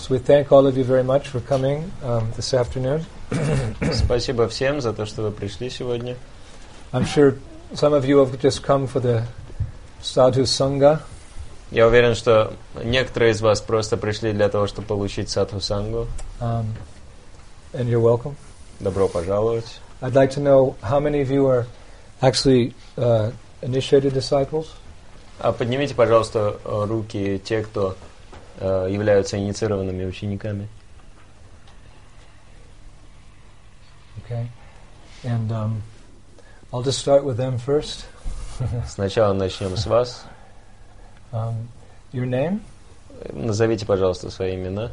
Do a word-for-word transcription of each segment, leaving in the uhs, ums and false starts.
So we thank all of you very much for coming um, this afternoon. Спасибо всем за то, что вы пришли сегодня. I'm sure some of you have just come for the Sadhu Sangha. Я уверен, что некоторые из вас просто пришли для того, чтобы получить садху сангу. Um, and you're welcome. Добро пожаловать. I'd like to know how many of you are actually uh, initiated disciples. А поднимите, пожалуйста, руки те, кто uh, являются инициированными учениками. Okay. And um, I'll just start with them first. Сначала начнем с вас. Um, your name? Назовите, пожалуйста, свои имена.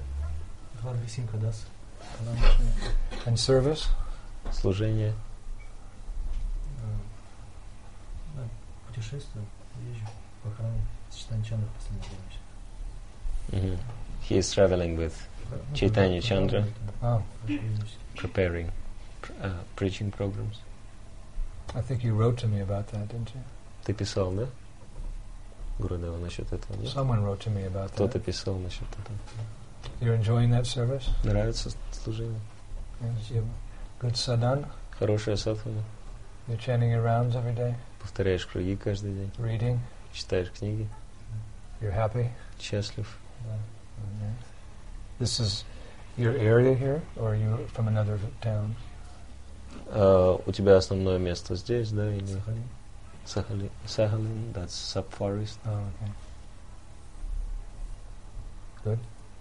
And service? Служение. Mm-hmm. He is traveling with Chaitanya Chandra, oh. preparing uh, preaching programs. I think you wrote to me about that, didn't you? Ты писал, да? Гурудева насчет этого, нет? Someone wrote to me about that. Кто-то писал насчет этого. You're enjoying that service? Нравится служение? Yes, good sadhana? Хорошая садхана? You're chanting your rounds every day? Повторяешь круги каждый день? Reading? Читаешь книги? You're happy? Счастлив? Okay. This is your area here, or are you from another town? Uh, у тебя основное место здесь, да, или? Сахалин. Сахалин, that's sub-forest. Oh, okay. Good.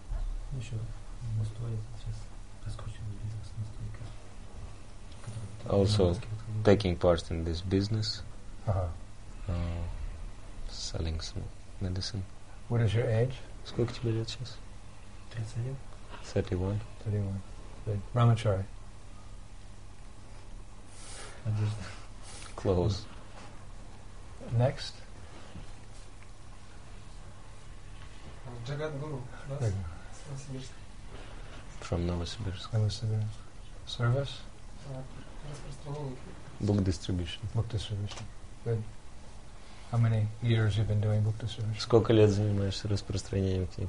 Also taking part in this business, uh-huh. uh, selling some medicine. What is your age? Сколько тебе лет сейчас? thirty-one. thirty-one. Good. Brahmachari. Close. Next. Jagat Guru. From Novosibirsk. Novosibirsk. Service? Book distribution. Book distribution. Good. How many years you've been doing book distribution? Сколько лет занимаешься распространением книг?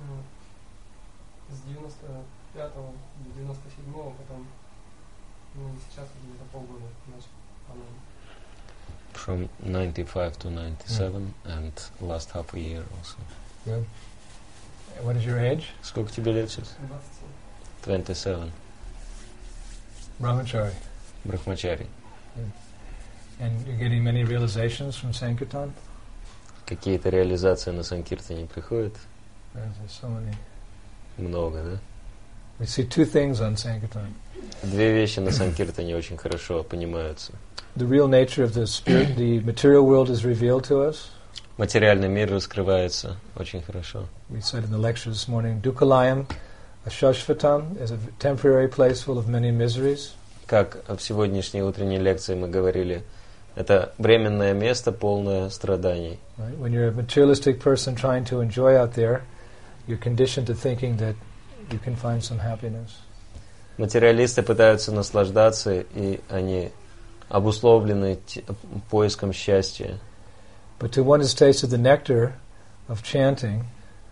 С девяносто пятого до девяносто седьмого, потом ну, сейчас где-то полгода начал. From ninety-five to ninety-seven, mm. and last half a year also. Good. What is your age? Сколько тебе лет сейчас? twenty-seven. Brahmachari. Brahmachari. Good. And you're getting many realizations from Sankirtan? Какие-то реализации на Санкиртане приходят? There's so many. Много, да? We see two things on Sankirtan. Две вещи на Санкиртане очень хорошо понимаются. The real nature of the spirit, the material world is revealed to us. Материальный мир раскрывается очень хорошо. We said in the lecture this morning, Dukkhalayam, Ashashvatam, is a temporary place full of many miseries. Как в сегодняшней утренней лекции мы говорили, это временное место, полное страданий. Right? When you're a materialistic person trying to enjoy out there, you're conditioned to thinking that you can find some happiness. Материалисты пытаются наслаждаться, и они обусловлены т- поиском счастья. But to one who's tasted the nectar of chanting,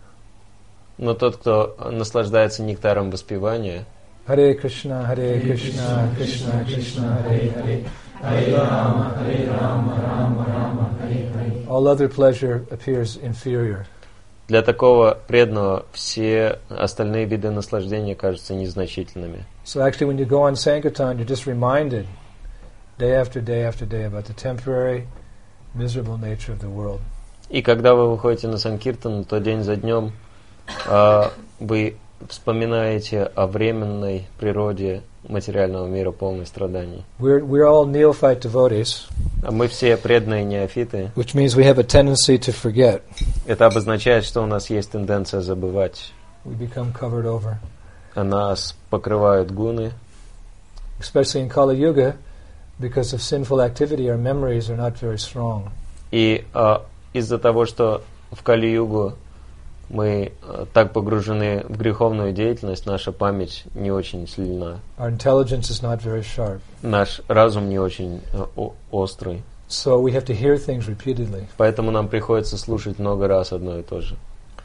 но тот, кто наслаждается нектаром воспевания, Hare Krishna, Hare Krishna, Krishna Krishna, Hare Hare, Hare Rama, Hare Rama, Rama Rama, Hare Hare. All other pleasure appears inferior. Для такого преданного все остальные виды наслаждения кажутся незначительными. So actually when you go on Sankirtan, you're just reminded day after day after day about the temporary, miserable nature of the world. И когда вы выходите на Санкиртан, то день за днем э, вы вспоминаете о временной природе материального мира, полной страданий. We're, we're all neophyte devotees. А мы все преданные неофиты. Which means we have a tendency to forget. Это обозначает, что у нас есть тенденция забывать. We become covered over. А нас покрывают гуны. Especially in Kali Yuga, because of sinful activity, our memories are not very strong. И э, из-за того, что в Кали-югу мы э, так погружены в греховную деятельность, наша память не очень сильна. Our intelligence is not very sharp. Наш разум не очень э, о- острый. So we have to hear things repeatedly. Поэтому нам приходится слушать много раз одно и то же.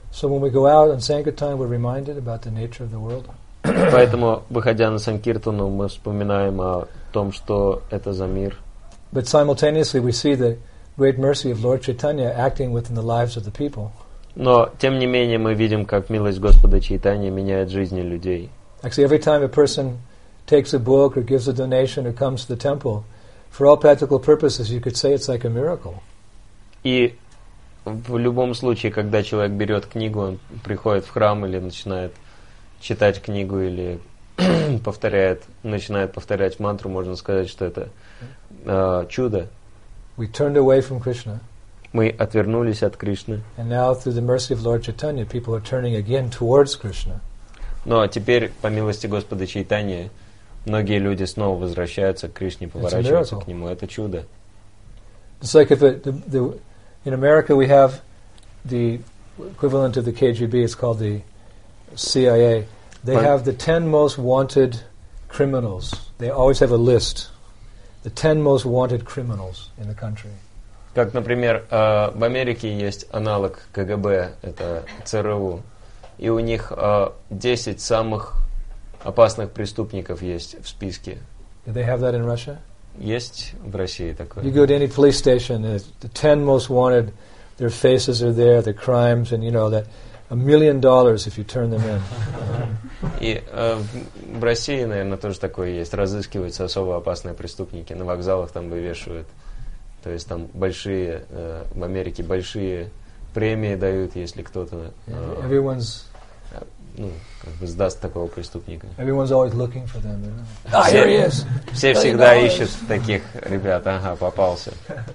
So when we go out on Sankirtan, we're reminded about the nature of the world. Поэтому, выходя на Санкиртану, мы вспоминаем о том, что это за мир. But simultaneously we see the great mercy of Lord Chaitanya acting within the lives of the people. Но, тем не менее, мы видим, как милость Господа Чайтаньи меняет жизни людей. Actually, every time a person takes a book or gives a donation or comes to the temple, for all practical purposes, you could say it's like a miracle. И в любом случае, когда человек берет книгу, он приходит в храм или начинает читать книгу, или повторяет, начинает повторять мантру, можно сказать, что это э, чудо. We turned away from Krishna. Мы отвернулись от Кришны. And now, through the mercy of Lord Chaitanya, people are turning again towards Krishna. Но теперь, по милости Господа Чайтаньи, многие люди снова возвращаются к Кришне, поворачиваются к Нему. Это чудо. It's like if it, the, the, in America we have the equivalent of the K G B, it's called the C I A. They Right. have the ten most wanted criminals. They always have a list. The ten most wanted criminals in the country. Как, например, э, в Америке есть аналог К Г Б, это Ц Р У, и у них э, десять самых опасных преступников есть в списке. Do they have that in Russia? Есть в России такое? You go to any police station, uh, the ten most wanted, their faces are there, their crimes, and you know that a million dollars if you turn them in. И э, в, в России, наверное, тоже такое есть. Разыскиваются особо опасные преступники, на вокзалах там вывешивают. То есть там большие, э, в Америке большие премии дают, если кто-то э, Everyone's ну, как бы сдаст такого преступника. everyone's always looking for them. You know? Ah, here he is. Все всегда ищут таких ребят. Ага, попался.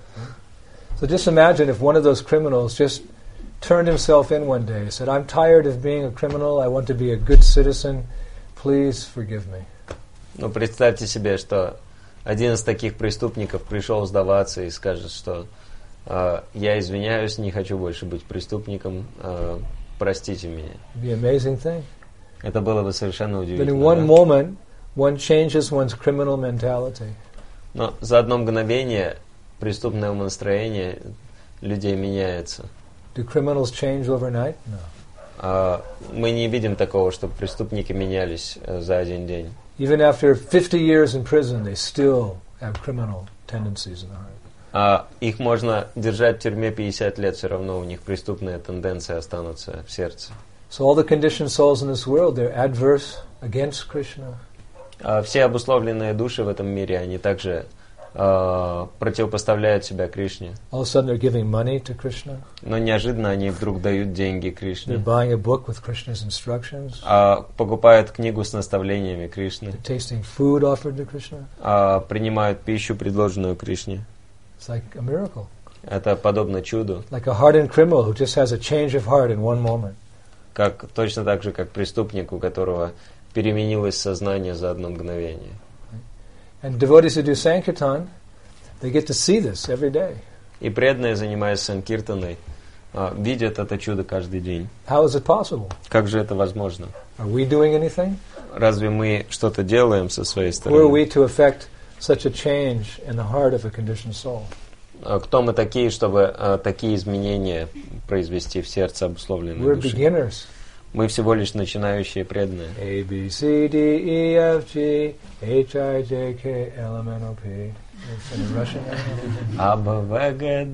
So just imagine if one of those criminals just turned himself in one day, said, "I'm tired of being a criminal. I want to be a good citizen. Please forgive me." Ну, представьте себе, что один из таких преступников пришел сдаваться и скажет, что э, я извиняюсь, не хочу больше быть преступником, э, простите меня. It'd be an amazing thing. Это было бы совершенно But in удивительно. one Да? moment, one changes one's criminal mentality. Но за одно мгновение преступное умонастроение людей меняется. Do criminals change overnight? No. А мы не видим такого, чтобы преступники менялись э, за один день. Even after fifty years in prison, they still have criminal tendencies in the heart. А их можно держать в тюрьме пятьдесят лет, все равно у них преступные тенденции останутся в сердце. So all the conditioned souls in this world, they're adverse against Krishna. А все обусловленные души в этом мире, они также э, противопоставляют себя Кришне. All of a sudden they're giving money to Krishna. Но неожиданно они вдруг дают деньги They're Кришне. buying a book with Krishna's instructions. А покупают книгу с наставлениями Кришны. They're tasting food offered to Krishna. А принимают пищу, предложенную Кришне. It's like a miracle. Это подобно чуду. Like a hardened criminal who just has a change of heart in one moment. Как, точно так же, как преступник, у которого переменилось сознание за одно мгновение. And devotees who do Sankirtan, they get to see this every day. И преданные, занимаясь санкиртаной, а, видят это чудо каждый день. How is it possible? Как же это возможно? Are we doing anything? Разве мы что-то делаем со своей Who are стороны? we to affect such a change in the heart of a conditioned soul? А кто мы такие, чтобы а, такие изменения произвести в сердце обусловленной We're души? beginners. Мы всего лишь начинающие преданные. A, B, C, D, E, F, G, H, I, J, K, L, M, N, O, P. It's in Russian. А, Б, В, Г.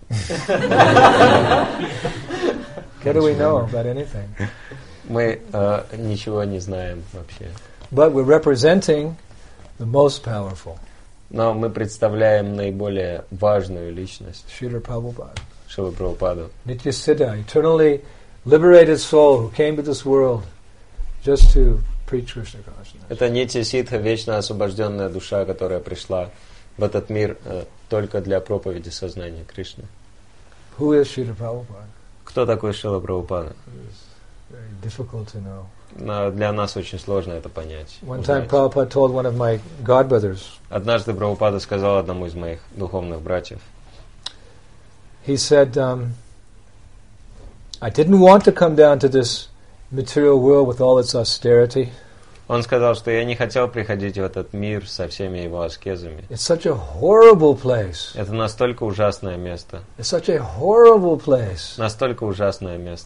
What do we know about anything? Мы а, ничего не знаем вообще. But we're representing the most powerful, Но мы представляем наиболее важную личность, Srila Prabhupada. Шрила Прабхупаду. Nityasiddha, eternally liberated soul who came to this world just to preach Krishna consciousness. Это Нитья Сидха, вечно освобожденная душа, которая пришла в этот мир э, только для проповеди сознания Кришны. Who is Srila Prabhupada? Кто такой Шрила Прабхупада? It's very difficult to know. Но для нас очень сложно это понять. One time узнать. Prabhupada told one of my godbrothers, Однажды Прабхупада сказал одному из моих духовных братьев, he said, um, I didn't want to come down to this material world with all its austerity. он сказал, что я не хотел приходить в этот мир со всеми его аскезами. It's such a horrible place. Это настолько ужасное место. It's such a horrible place. Настолько ужасное место.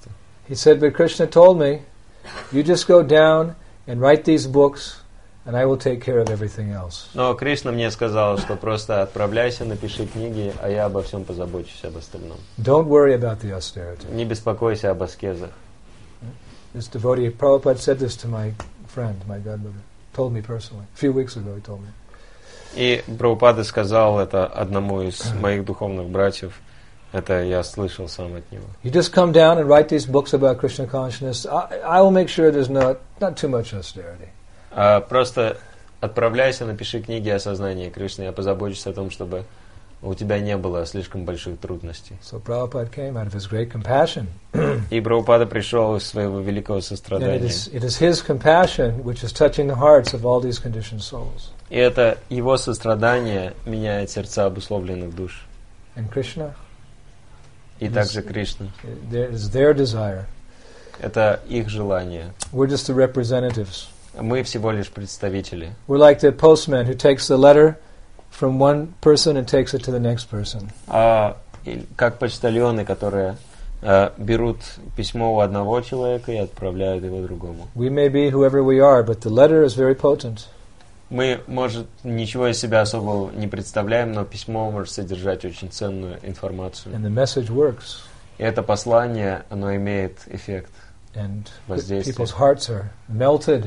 He said, but Krishna told me, you just go down and write these books, and I will take care of everything else. Но Кришна мне сказал, что просто отправляйся, напиши книги, а я обо всем позабочусь, об остальном. Don't worry about the austerity. Не беспокойся об аскезах. This devotee, Prabhupada said this to my friend, my godmother, told me personally. A few weeks ago he told me. И Прабхупада сказал это одному из моих духовных братьев. Это я слышал сам от него. You just come down and write these books about Krishna consciousness. I, I will make sure there's not, not too much austerity. А просто отправляйся, напиши книги о сознании Кришны. Я позабочусь о том, чтобы у тебя не было слишком больших трудностей. So Prabhupada came out of his great compassion. И Прабхупада пришел из своего великого And it сострадания. is, it is his compassion which is touching the hearts of all these conditioned souls. И это его сострадание меняет сердца обусловленных душ. And Krishna, И также Кришна. it is their desire. Это их желание. We're just the representatives. Мы всего лишь представители. We're like the postman who takes the letter from one person and takes it to the next person. А и как почтальоны, которые э, берут письмо у одного человека и отправляют его другому. We may be whoever we are, but the letter is very potent. Мы, может, ничего из себя особо не представляем, но письмо может содержать очень ценную информацию. And the message works. И это послание, оно имеет эффект. And Воздействие. people's hearts are melted.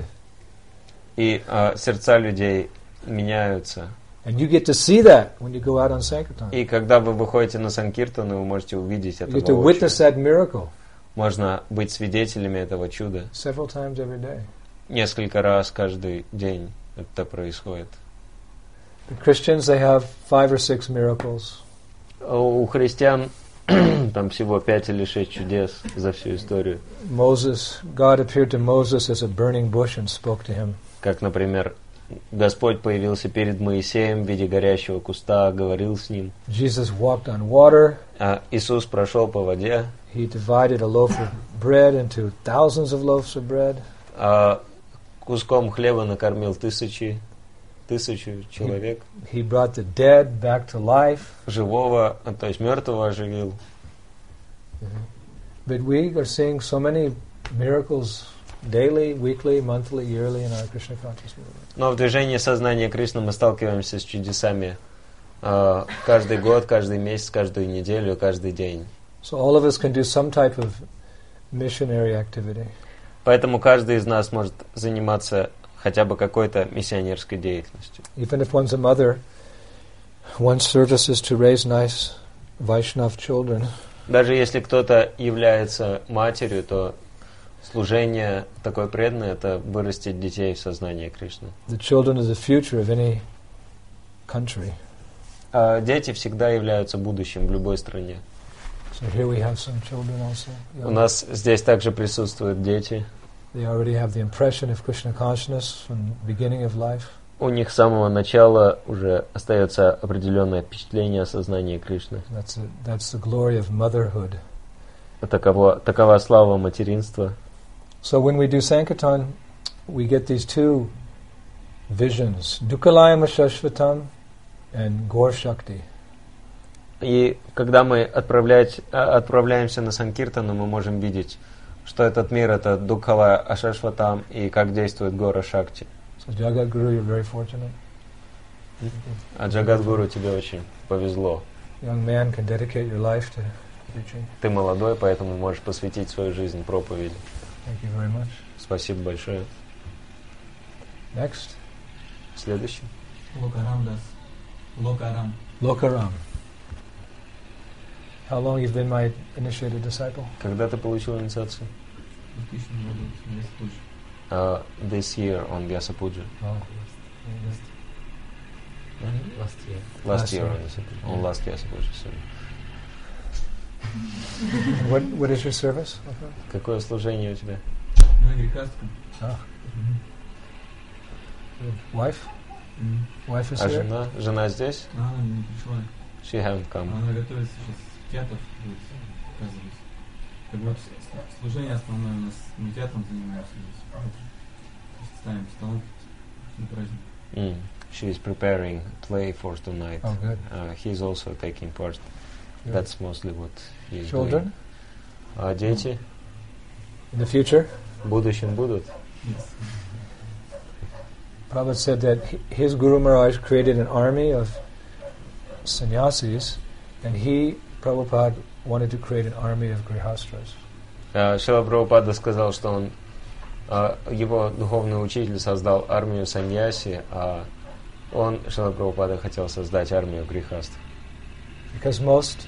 И э, сердца людей меняются. And you get to see that when you go out on Sankirtan. И когда вы выходите на Санкиртану, вы можете увидеть это You get to воочию. witness that miracle Можно быть свидетелями этого чуда. several times every day. Несколько раз каждый день это происходит. The Christians, they have five or six miracles. У христиан там всего пять или шесть чудес за всю историю. Moses, God appeared to Moses as a burning bush and spoke to him. Как, например, Господь появился перед Моисеем в виде горящего куста, говорил с ним. Jesus walked on water. А Иисус прошел по воде. He divided a loaf of bread into thousands of loaves of bread. А куском хлеба накормил тысячи, тысячу человек. He brought the dead back to life. Живого, то есть мертвого оживил. But we are seeing so many miracles daily, weekly, monthly, yearly in our Krishna conscious movement. Но в движении сознания Кришны мы сталкиваемся с чудесами э, каждый год, каждый месяц, каждую неделю, каждый день. So all of us can do some type of missionary activity. Поэтому каждый из нас может заниматься хотя бы какой-то миссионерской деятельностью. Even if one's a mother, one's service is to raise nice Vaishnav children. Даже если кто-то является матерью, то служение такое преданное – это вырастить детей в сознании Кришны. The children are the future of any country. А дети всегда являются будущим в любой стране. So here we have some children also. У нас здесь также присутствуют дети. They already have the impression of Krishna consciousness from the beginning of life. У них с самого начала уже остается определенное впечатление о сознании Кришны. That's a, that's the glory of motherhood. Такова, такова слава материнства. So when we do Sankirtan, we get these two visions, Dukalayama Shashvatam and Gaur Shakti. И когда мы отправлять, отправляемся на Санкиртану, мы можем видеть, что этот мир — это Дукхала Ашашватам, и как действует Гора Шакти. So Jagadguru, you're very fortunate. А Джагадгуру, тебе очень повезло. Young man can dedicate your life to preaching. Ты молодой, поэтому можешь посвятить свою жизнь проповеди. Thank you very much. Спасибо большое. Next, Следующий. Локарам das. Локарам. Lokaram. How long you've been my initiated disciple? Когда ты получил инициацию? В две тысячном году в Вясапуджи. Uh, this year on Vyasa Puja. Oh. Last year. Last, Last year year. on Vyasa Puja. On last Vyasa Puja, sorry. What What is your service? Okay. Какое служение у тебя? Она грехастка. Ah. Wife? Мгм. Wife is А here? жена? Жена здесь? А Она не пришла. She haven't come. Она готовится сейчас в театр будет показывать. Как бы с- служение основное у нас, мы театром занимаемся здесь. Просто ставим стол на праздник. Mm. She is preparing play for tonight. Oh, good. Uh, he's also taking part. Good. That's mostly what he is Children? doing. А дети? in the future? В будущем будут. Yes. Prabhupada said that his Guru Maharaj created an army of sannyasis, and he, Prabhupada, wanted to create an army of grihastras. Uh, Шрила Прабхупада сказал, что он, uh, его духовный учитель создал армию саньяси, а он, Шрила Прабхупада, хотел создать армию грихастов. Because most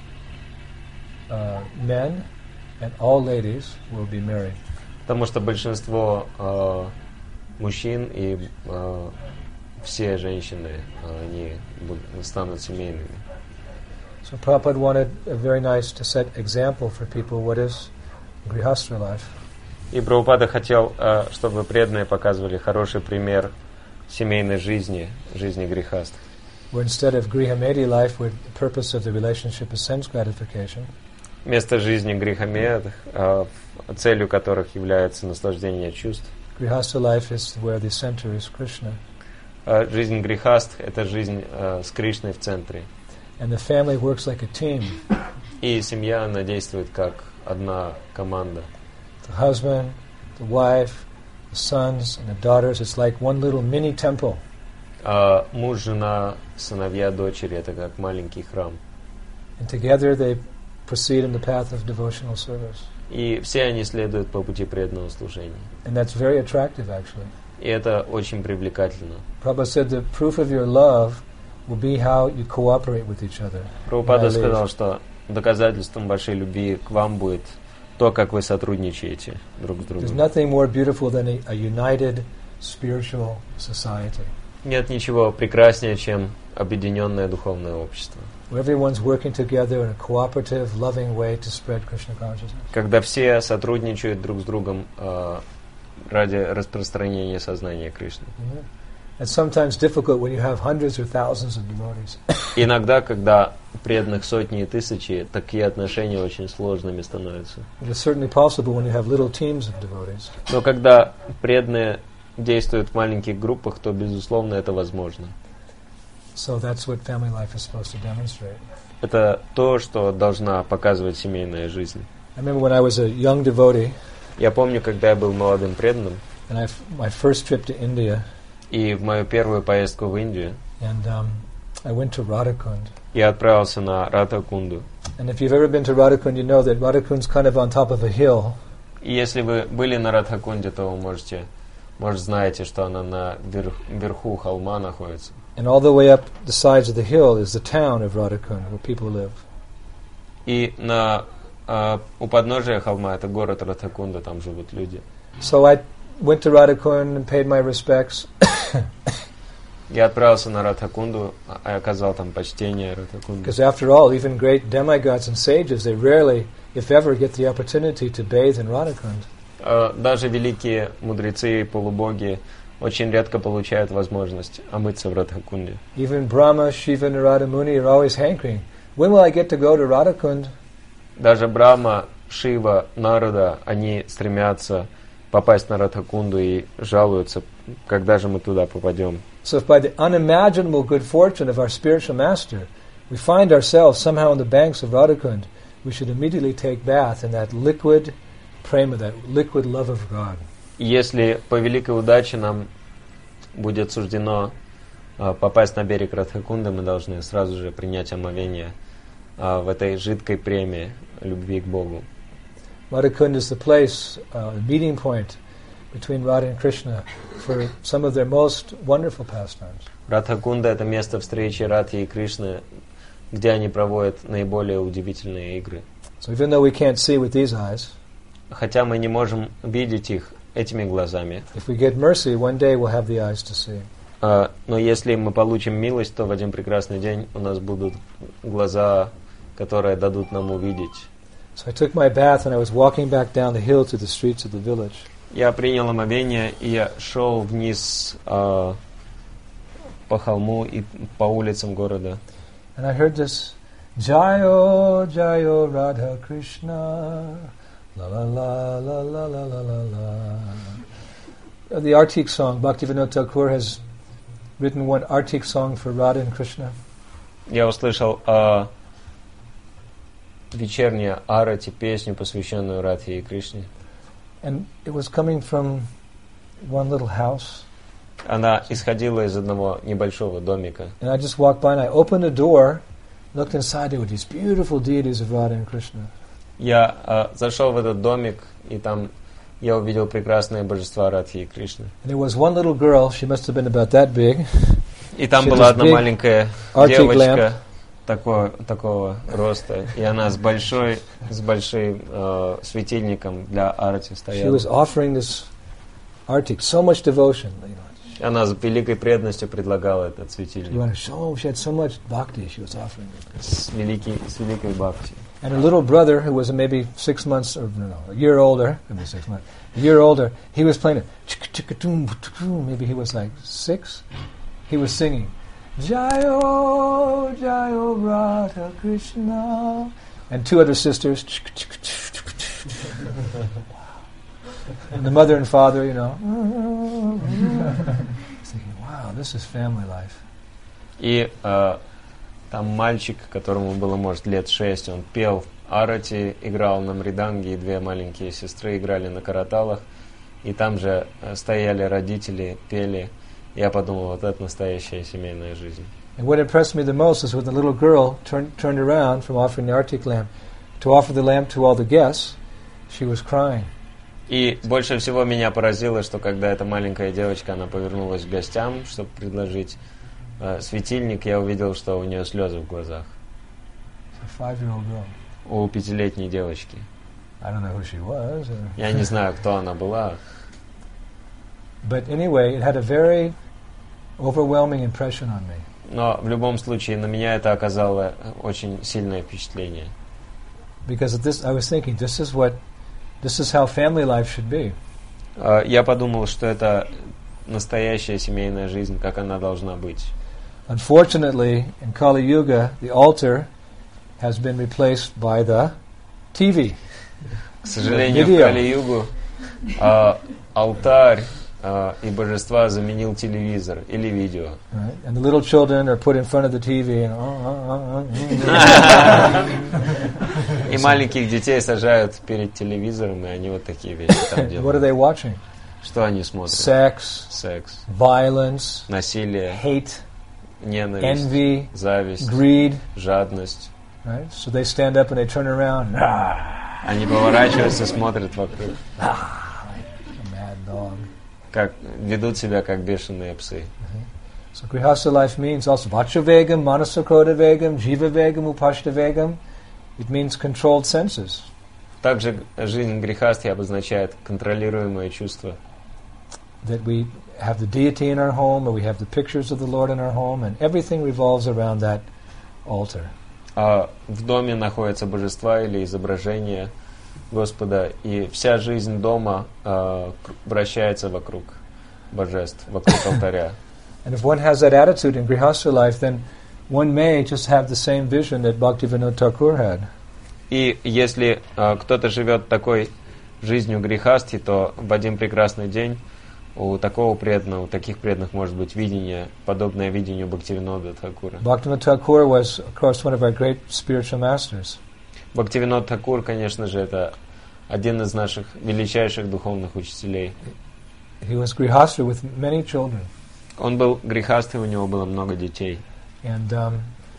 uh, men and all ladies will be married. Потому что большинство uh, мужчин и uh, все женщины, uh, они будут, станут семейными. So Prabhupada wanted a very nice to set example for people what is grihastra life. И Прабхупада хотел, uh, чтобы преданные показывали хороший пример семейной жизни, жизни грихастов. Where instead of grihamedi life, where the purpose of the relationship is sense gratification, Место жизни грихамед, uh, целью которых является наслаждение чувств. grihastra life is where the center is Krishna. Uh, жизнь грихаст — это жизнь uh, с Кришной в центре. And the family works like a team. И семья, она действует как одна команда. The husband, the wife, the sons, and the daughters, it's like one little mini temple. Uh, муж, жена, сыновья, дочери — это как маленький храм. And together they proceed in the path of devotional service. И все они следуют по пути преданного служения. And that's very attractive, actually. И это очень привлекательно. Prabhupada said the proof of your love will be how you cooperate with each other. Прабхупада When I leave. сказал, что доказательством вашей любви к вам будет то, как вы сотрудничаете друг с There's другом. nothing more beautiful than a, a united spiritual society, Нет ничего прекраснее, чем объединенное духовное общество. where everyone's working together in a cooperative, loving way to spread Krishna consciousness. Когда все сотрудничают друг с другом э, ради распространения сознания Кришны. Yeah. It's sometimes difficult when you have hundreds or thousands of devotees. Иногда, когда преданных сотни и тысячи, такие отношения очень сложными становятся. It is certainly possible when you have little teams of devotees. Но когда преданные действуют в маленьких группах, то, безусловно, это возможно. So that's what family life is supposed to demonstrate. Это то, что должна показывать семейная жизнь. I remember when I was a young devotee, Я помню, когда я был молодым преданным, and I, my first trip to India, и в мою первую поездку в Индию and um, I went to Radhakund. я отправился на Радхакунду. And if you've ever been to Radhakund, you know that Radhakund's kind of on top of a hill. И если вы были на Радхакунде, то вы можете, может, знаете, что она на верх, верху холма находится. And all the way up the sides of the hill is the town of Radhakund, where people live. И на, а, у подножия холма это город Радхакунда, там живут люди. So I went to Radhakund and paid my respects. Я отправился на Радхакунду, и оказал там почтение Радхакунду. Because after all, even great demigods and sages, they rarely, if ever, get the opportunity to bathe in Radhakund. А, даже великие мудрецы и полубоги очень редко получают возможность омыться в Радхакунде. Even Brahma, Shiva, Narada Muni are always hankering. When will I get to go to Radhakund? Даже Брахма, Шива, Нарада, они стремятся попасть на Радхакунду и жалуются, когда же мы туда попадем. So if by the unimaginable good fortune of our spiritual master, we find ourselves somehow on the banks of Radhakund, we should immediately take bath in that liquid prema, that liquid love of God. Если по великой удаче нам будет суждено а, попасть на берег Радхакунды, мы должны сразу же принять омовение а, в этой жидкой премии любви к Богу. Radhakund is the place, uh, the meeting point between Radha and Krishna for some of their most wonderful pastimes. Радхакунда — это место встречи Радхи и Кришны, где они проводят наиболее удивительные игры. So even though we can't see with these eyes, Хотя мы не можем видеть их этими глазами, if we get mercy, one day we'll have the eyes to see. а, но если мы получим милость, то в один прекрасный день у нас будут глаза, которые дадут нам увидеть. So I took my bath and I was walking back down the hill to the streets of the village. Я принял омовение, и я шел вниз а, по холму и по улицам города. And I heard this, Jayo, Jayo, Radha Krishna, la la la la la la la la la. The Artik song, Bhaktivinoda Thakur has written one Artik song for Radha and Krishna. Я услышал а, вечернее арати, песню, посвященную Радхе и Кришне. And it was coming from one little house. Она исходила из одного небольшого домика. And I just walked by and I opened the door, looked inside, there were these beautiful deities of Radha and Krishna. Я э, зашел в этот домик, и там я увидел прекрасные божества Радхи и Кришны. And there was one little girl, she must have been about that big. И там She была was одна big маленькая Arctic девочка lamp. такого, такого роста, и она с большой, с большим э, светильником для арати She стояла. was offering this Arctic, so much devotion. You know. Она с великой преданностью предлагала этот She, светильник. wanted, so, she had so much bhakti she was offering it. С, великий, с великой бхакти. And her little brother, who was maybe six months, or no, no, a year older, maybe six months, a year older, he was playing it. Maybe he was like six. He was singing, Jayo, Jayo, Radha Krishna. And two other sisters. And the mother and father, you know. Thinking, wow, this is family life. И э, там мальчик, которому было, может, лет шесть, он пел арати, играл на мриданге, и две маленькие сестры играли на караталах. И там же э, стояли родители, пели. Я подумал, вот это настоящая семейная жизнь. And what impressed me the most is when the little girl turned turned around from offering the Arctic lamp to offer the lamp to all the guests, she was crying. И больше всего меня поразило, что когда эта маленькая девочка, она повернулась к гостям, чтобы предложить э, светильник, я увидел, что у нее слезы в глазах. It's a five-year-old girl. У пятилетней девочки. I don't know who she was. Or Я не знаю, кто она была. But anyway, it had a very overwhelming impression on me. Но в любом случае на меня это оказало очень сильное впечатление. Because of this, I was thinking, this is what, this is how family life should be. Uh, я подумал, что это настоящая семейная жизнь, как она должна быть. Unfortunately, in Kali Yuga, the altar has been replaced by the T V. К сожалению, Video. в Кали-югу uh, алтарь uh, и божества заменил телевизор или видео. Right? And the little children are put in front of the T V and uh, uh, uh, uh. И маленьких детей сажают перед телевизором, и они вот такие вещи там What are делают. they watching? Что они смотрят? Sex, Секс, violence, насилие, hate, ненависть, envy, зависть, greed. жадность. Right? So they stand up and they turn around. Ah, Они поворачиваются, смотрят вокруг, a mad dog. как ведут себя как бешеные псы. So Grihastha life means also Vachuvegam, Manasakroda Vegam, Jiva Vegam, Upashta Vegam. It means controlled senses. Также жизнь грехастхи обозначает контролируемое чувство. That we have the deity in our home, or we have the pictures of the Lord in our home, and everything revolves around that altar. А в доме находятся божества или изображения Господа, и вся жизнь дома э, вращается вокруг божеств, вокруг алтаря. And if one has that attitude in Grihastha life, then one may just have the same vision that Bhaktivinoda Thakur had. И если э, кто-то живет такой жизнью грехастхи, то в один прекрасный день у такого преданного, у таких преданных может быть видение, подобное видению Бхактивинода Тхакура. Bhaktivinoda Thakur was, of course, one of our great spiritual masters. Бхактивинод Тхакур, конечно же, это один из наших величайших духовных учителей. He was Grihastha with many children. Он был грехастхой, у него было много детей. And um,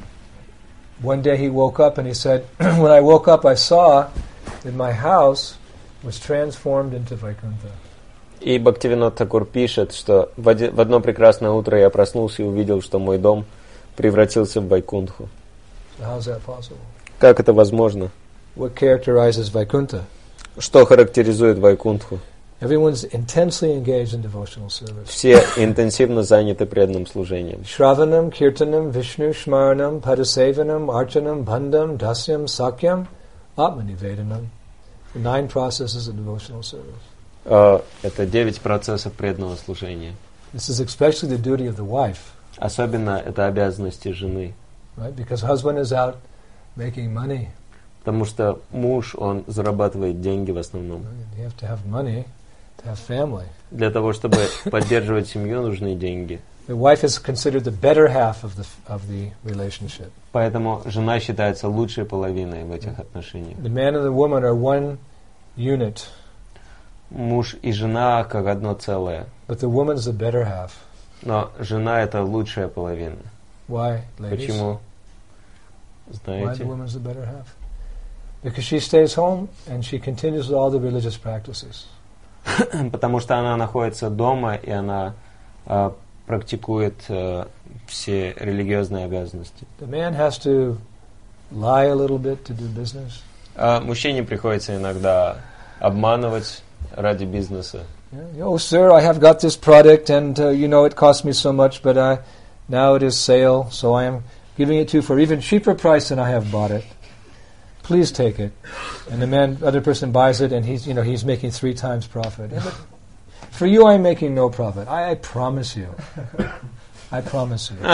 one day he woke up and he said, when I woke up I saw that my house was transformed into Vaikuntha. И Бхактивинод Тхакур пишет, что в, оди- в одно прекрасное утро я проснулся и увидел, что мой дом превратился в Вайкунтху. So how's that possible? Как это возможно? What characterizes Vaikuntha? Что характеризует Вайкунтху? Everyone's intensely engaged in devotional service. Все интенсивно заняты преданным служением. Shravanam, Kirtanam, Vishnu, Shmaranam, Padasevanam, Archanam, Bandham, Dasyam, Sakyam, Atmanivedanam. The nine processes of devotional service. Uh, это девять процессов преданного служения. This is especially the duty of the wife, Особенно это обязанности жены. right? Because husband is out making money. Потому что муж, он зарабатывает деньги в основном. You have to have money to have family. Для того, чтобы поддерживать семью, нужны деньги. The wife is considered the better half of the of the relationship. Поэтому жена считается лучшей половиной в этих отношениях. The man and the woman are one unit. Муж и жена как одно целое. But the woman's the better half. Но жена это лучшая половина. Why, ladies? Почему? Why Знаете? the woman's the better half? Because she stays home and she continues with all the religious practices. Потому что она находится дома и она э, практикует э, все религиозные обязанности. The man has to lie a little bit to do business. А мужчине приходится иногда обманывать ради бизнеса. Yeah. Oh, sir, I have got this product, and uh, you know it cost me so much, but I, now it is sale, so I am giving it to you for even cheaper price than I have bought it. Please take it. And the man, other person buys it, and he's, you know, he's making three times profit. Yeah, but for you, I'm making no profit. I, I promise you. I promise you.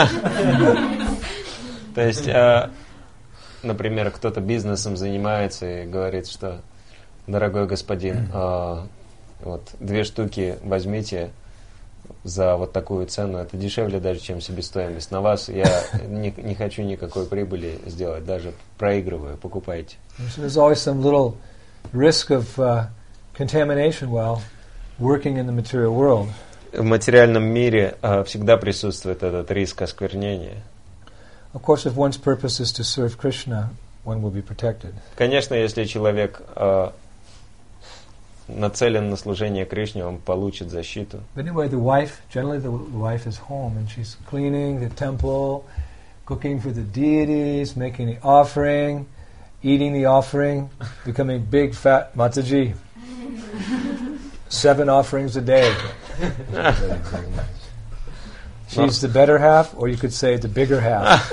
То есть, э, например, кто-то бизнесом занимается и говорит, что, дорогой господин, э, вот две штуки возьмите за вот такую цену, это дешевле даже, чем себестоимость. На вас я не, не хочу никакой прибыли сделать, даже проигрываю, покупайте. So there's always some little risk of uh, contamination while working in the material world. В материальном мире э, всегда присутствует этот риск осквернения. Of course, if one's purpose is to serve Krishna, one will be protected. Конечно, если человек э, нацелен на служение Кришне, он получит защиту. But anyway, the wife, generally the wife is home and she's cleaning the temple, cooking for the deities, making the offering, eating the offering, becoming big fat Mataji. Seven offerings a day. She's the better half, or you could say the bigger half.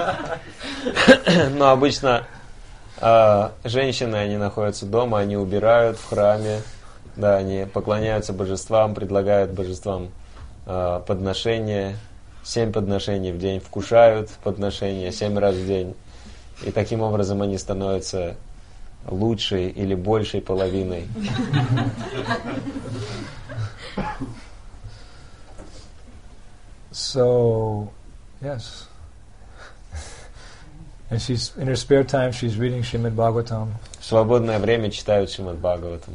Но обычно э, женщины, они находятся дома, они убирают в храме, да, они поклоняются божествам, предлагают божествам э, подношения, семь подношений в день, вкушают подношения семь раз в день. И таким образом они становятся лучшей или большей половиной. So, yes. And she's in her spare time she's reading Srimad Bhagavatam. В свободное время читают Шримад Бхагаватам.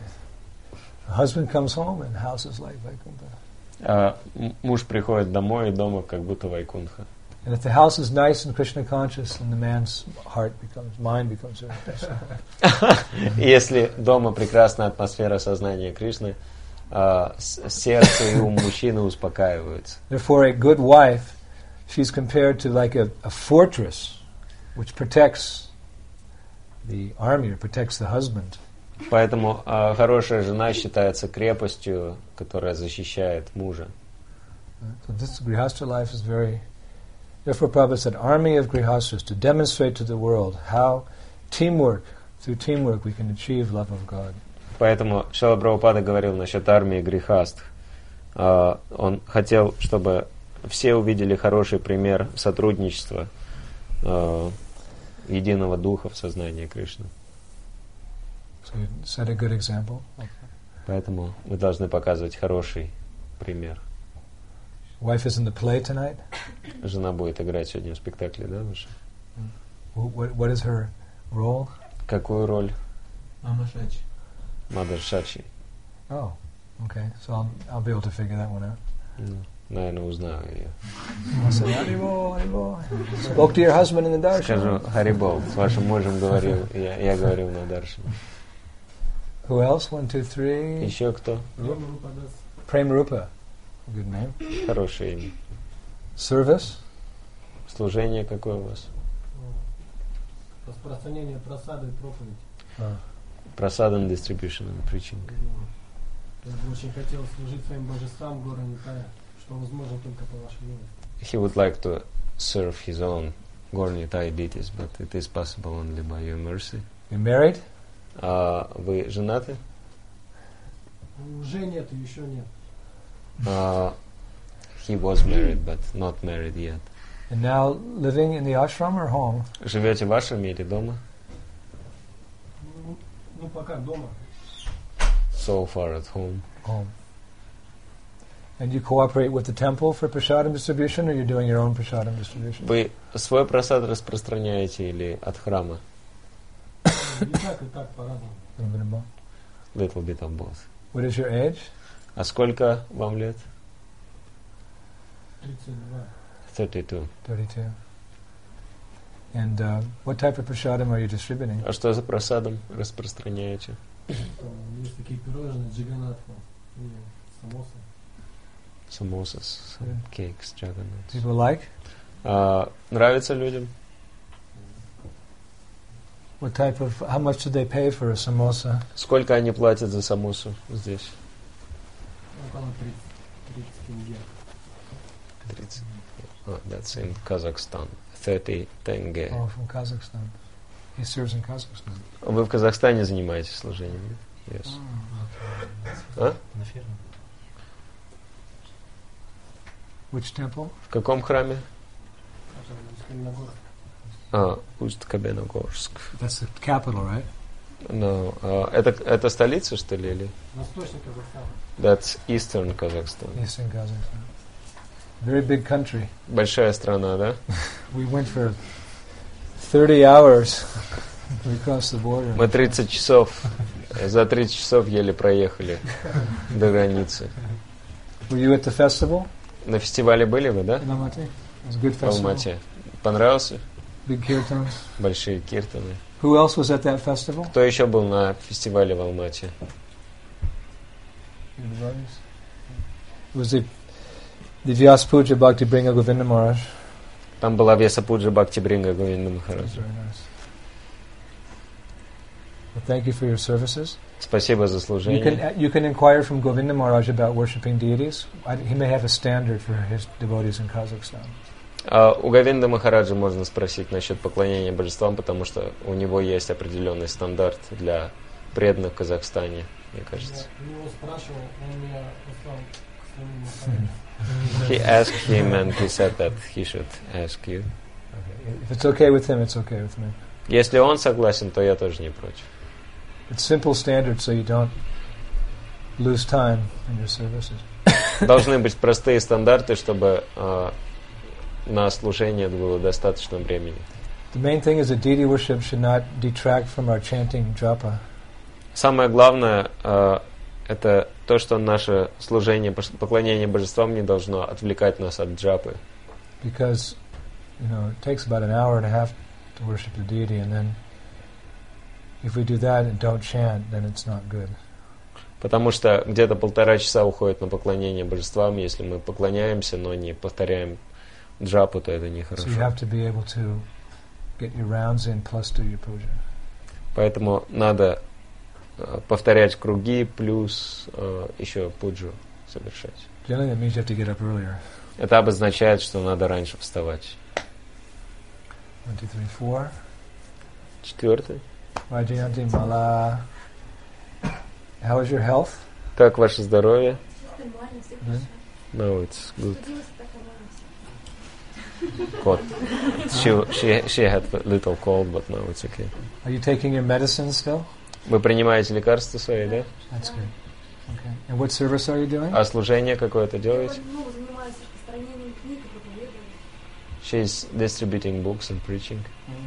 The husband comes home and the house is like Vaikuntha. А м- муж приходит домой, и дома как будто Вайкунха. And if the house is nice and Krishna conscious, then the man's heart becomes, mind becomes very peaceful. И если дома прекрасная атмосфера сознания Кришны, а, с- сердце и ум мужчины успокаиваются. Therefore, a good wife, she's compared to like a, a fortress which protects the army or protects the husband. Поэтому а, хорошая жена считается крепостью, которая защищает мужа. So this grihastha life is very... Therefore, Prabhupada said, army of grihasthas, to demonstrate to the world how teamwork, through teamwork we can achieve love of God. Поэтому Шрила Прабхупада говорил насчет армии грехастх. А, он хотел, чтобы все увидели хороший пример сотрудничества а, единого духа в сознании Кришны. So you set a good example. Поэтому мы должны показывать хороший пример. Wife is in the play tonight. Жена будет играть сегодня в спектакле, да, Маша? What, what is her role? Какую роль? Амашачи. Мадхар Шачи. Oh, okay. So I'll, I'll be able to figure that one out. Ну, наверное, узнаю ее. I'll say, Haribol, Haribol. Spoke to your husband in the darshan. Скажу, Харибол, с вашим мужем говорил, я, я говорил на даршине. Who else? One, two, three. Еще кто? Prem Rupa. Good name. Хорошее имя. Service. Служение какое у вас? Распространение просады и проповедь. Oh. Prasadam distribution and preaching. Я бы очень хотел служить своим божествам Гора Нитая, что возможно только по вашей милости. He would like to serve his own Gaura-Nitai deities, but it is possible only by your mercy. You married? А вы женаты? Уже нет, еще нет. Uh, he was married, but not married yet. And now living in the ashram or home? Живете в ашраме или дома? Ну, ну, пока дома. So far at home. Home. And you cooperate with the temple for prasadam distribution, or you're doing your own prasadam distribution? Вы свой просад распространяете или от храма? И так, и так по-разному. A little bit of both. Little bit of both. What is your age? А сколько вам лет? тридцать два. thirty-two. thirty-two. And uh, what type of prasadam are you distributing? А что за просадом распространяете? Там есть такие пирожные, джиганатха и самосы. Самосас, кейкс, джаганат. People like? А, нравится людям? What type of, how much do they pay for a samosa? Сколько они платят за самосу здесь? Около тридцать тенге. тридцать. Oh, that's in Kazakhstan. thirty тенге. Oh, from Kazakhstan. He serves in Kazakhstan. Вы в Казахстане занимаетесь служением? Yes. А? На ферме. Which temple? В каком храме? Каменногорск. А, Усть-Каменогорск. That's the capital, right? No. а, это, это столица, что ли? Или? Восточный Казахстан. That's Eastern Kazakhstan. Eastern Kazakhstan. Very big country. Большая страна, да? We went for thirty hours. We crossed the border. Мы тридцать часов, за тридцать часов еле проехали до границы. Were you at the festival На фестивале были вы, да? in Almaty? It was a good В festival. Алмате. Понравился? Big kirtans. Большие киртаны. Who else was at that festival? Кто еще был на фестивале в Алмате? It was the the Vyas Puja Bhakti Bringa Govinda Maharaj. Там была Веса Пуджа Бхакти Бринга Говинда It was Махараджа. very nice. Well, thank you for your services. Спасибо за You служение. can you can inquire from Govinda Maharaj about worshipping deities. I, he may have a standard for his devotees in Kazakhstan. А у Говинда Махараджа можно спросить насчет поклонения божествам, потому что у него есть определенный стандарт для преданных в Казахстане, мне кажется. Я у него спрашивал, он меня послал к своему махараджу. He asked him and he said that he should ask you. Okay. If it's okay with him, it's okay with me. Если он согласен, то я тоже не против. It's simple standards, so you don't lose time in your services. Должны быть простые стандарты, чтобы э, на служение было достаточно времени. The main thing is that deity worship should not detract from our chanting japa. Самое главное э, это то, что наше служение, поклонение божествам не должно отвлекать нас от джапы. Because, you know, it takes about an hour and a half to worship the deity, and then if we do that and don't chant, then it's not good. Потому что где-то полтора часа уходит на поклонение божествам. Если мы поклоняемся, но не повторяем джапу, то это So you нехорошо. have to be able to get your rounds in plus do your puja. Поэтому надо э, повторять круги, плюс э, еще пуджу совершать. Generally, that means you have to get up earlier. Это обозначает, что надо раньше вставать. One, two, three, four. Четвертый. Vajayanti Mala. How is your health? Как ваше здоровье? Good. No, it's good. Cold. She, she, she had a little cold, but now it's okay. Are you taking your medicine still? Вы принимаете лекарства свои, да? That's good. Okay. And what service are you doing? А служение какое-то делаете? She's distributing books and preaching.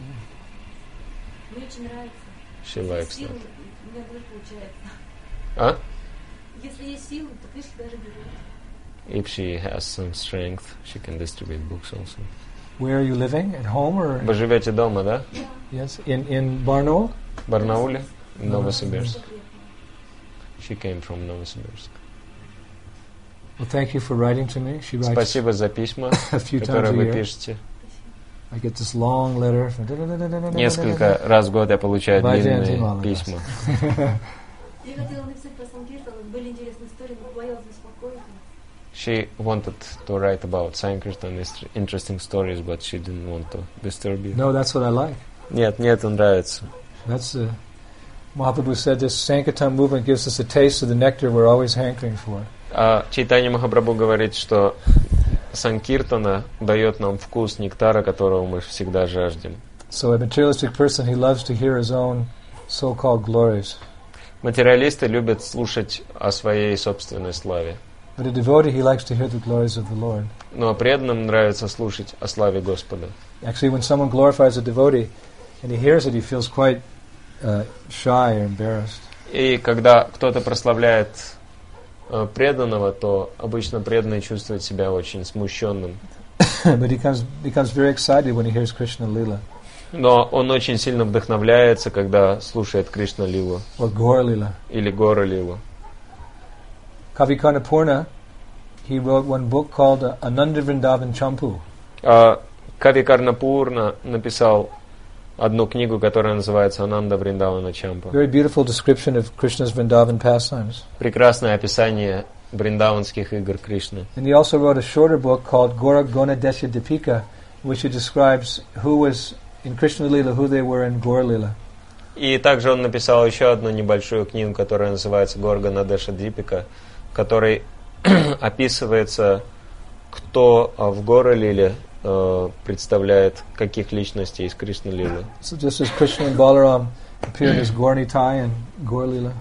Мне очень нравится. She likes Силы, that. у меня тоже получается. А? Если есть силы, то книжки даже беру. If she has some strength, she can distribute books also. Where are you living? At home or? Вы живете дома, да? Yes. In in Barnaul? В Барнауле? В Новосибирск. Новосибирск. She came from Новосибирск. Well, thank you for writing to me. She writes Спасибо за письма, a few times которые a вы year. пишете. I get this long letter from Несколько раз в год я получаю Vajayanti длинные Mala. письма. Я хотела написать про Санкиртан, были интересные истории, но боялась беспокоить. She wanted to write about Sankirtan, ist- interesting stories, but she didn't want to disturb you. No, that's what I like. Нет, мне это нравится. That's the Mahaprabhu said this Sankirtan movement gives us a taste of the nectar we're always hankering for. А Чайтанья Махапрабху говорит, что Санкиртана дает нам вкус нектара, которого мы всегда жаждем. So a materialistic person, he loves to hear his own so-called glories. Материалисты любят слушать о своей собственной славе. But a devotee, he likes to hear the glories of the Lord. Но преданным нравится слушать о славе Господа. Actually, when someone glorifies a devotee and he hears it, he feels quite uh, shy or embarrassed. И когда кто-то прославляет э, преданного, то обычно преданный чувствует себя очень смущенным. But he becomes, becomes very excited when he hears Krishna Lila. Но он очень сильно вдохновляется, когда слушает Кришна Лилу Or Gaura Lila. или Гора Лилу. Kavi Karnapurna, he wrote one book called uh, Ananda Vrindavan Champu. А Кави Карнапурна написал одну книгу, которая называется «Ананда Вриндавана Чампа». Very beautiful description of Krishna's Vrindavan pastimes. Прекрасное описание вриндаванских игр Кришны. And he also wrote a shorter book called Gora Gonadesha Dipika, which he describes who was in Krishna Lila, who they were in Gaura Lila. И также он написал еще одну небольшую книгу, которая называется «Горга Надеша Дипика», в которой описывается, кто в Гора Лиле э, представляет каких личностей из Кришны Лилы. So just as Krishna and Balaram appeared as Gauranitai and Gaura Lila,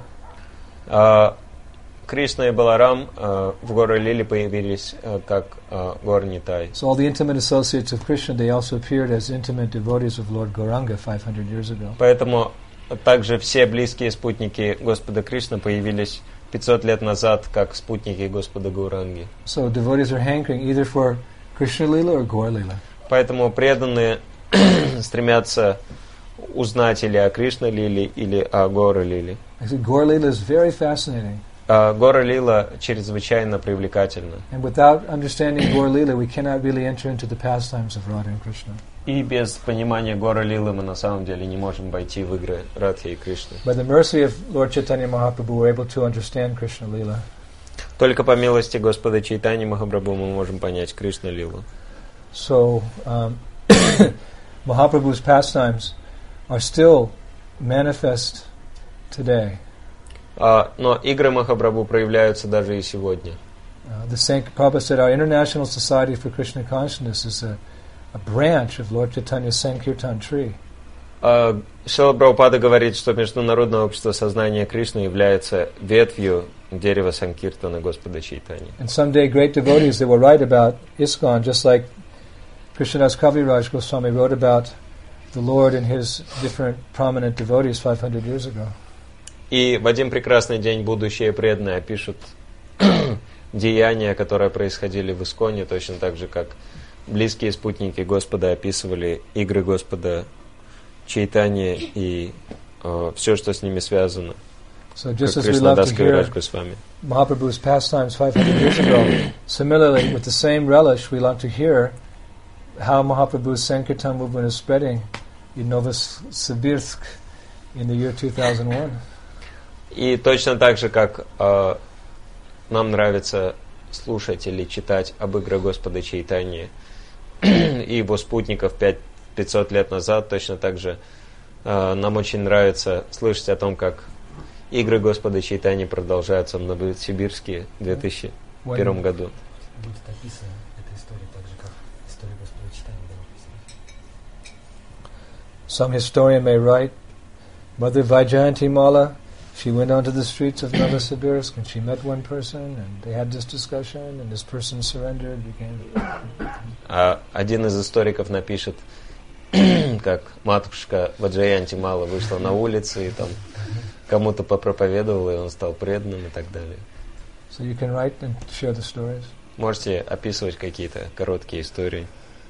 А Кришна и Баларам э, в Гора Лиле появились э, как э, Горнитай. so all the intimate associates of Krishna, they also appeared as intimate devotees of Lord Gauranga five hundred years ago. Поэтому также все близкие спутники Господа Кришны появились пятьсот лет назад как спутники Господа Гауранги. So devotees are hankering either for Krishna Lila or Gaura Lila. Поэтому преданные стремятся узнать или о Кришна Лиле, или о Гора Лиле. I said Gaura Lila is very fascinating. А Гора Лила чрезвычайно привлекательна. And without understanding Gaura Lila, we cannot really enter into the pastimes of Radha and Krishna. И без понимания Гора Лилы мы на самом деле не можем войти в игры Радхи и Кришны. By the mercy of Lord Chaitanya Mahaprabhu, we're able to understand Krishna Lila. Только по милости Господа Чайтаньи Махапрабху мы можем понять Кришна Лилу. So, um, Mahaprabhu's pastimes are still manifest today. А, но игры Махапрабху проявляются даже и сегодня. Uh, the Sank- Prabhupada said our International Society for Krishna Consciousness is a, a branch of Lord Chaitanya's Sankirtan tree. А, Шрила Прабхупада говорит, что Международное общество сознания Кришны является ветвью дерева Санкиртана Господа Чайтаньи. And someday great devotees, they will write about ISKCON, just like Krishnadas Kaviraj Goswami wrote about the Lord and his different prominent devotees five hundred years ago. И в один прекрасный день будущие преданные опишут деяния, которые происходили в Исконе, точно так же, как близкие спутники Господа описывали игры Господа Чайтаньи и э, все, что с ними связано. So Как just as we Кришна love Дас to Кавирадж hear Госвами. Mahaprabhu's pastimes five hundred years ago, similarly, with the same relish, we love to hear how Mahaprabhu's Sankirtan movement is spreading in Novosibirsk in the year two thousand one. И точно так же, как э, нам нравится слушать или читать об играх Господа Чайтаньи и его спутников пятьсот лет назад, точно так же э, нам очень нравится слышать о том, как игры Господа Чайтаньи продолжаются в Новосибирске в две тысячи первом году. Будет описана эта история так же, как история Господа Чайтаньи была описана. Some historian may write, Mother Vaijayanti Mala, she went onto the streets of Novosibirsk and she met one person and they had this discussion and this person surrendered, became... А один из историков напишет, как матушка Ваджаянти Мала вышла на улицу и там кому-то попроповедовала, и он стал преданным и так далее. So you can write and share the stories. Можете описывать какие-то короткие истории?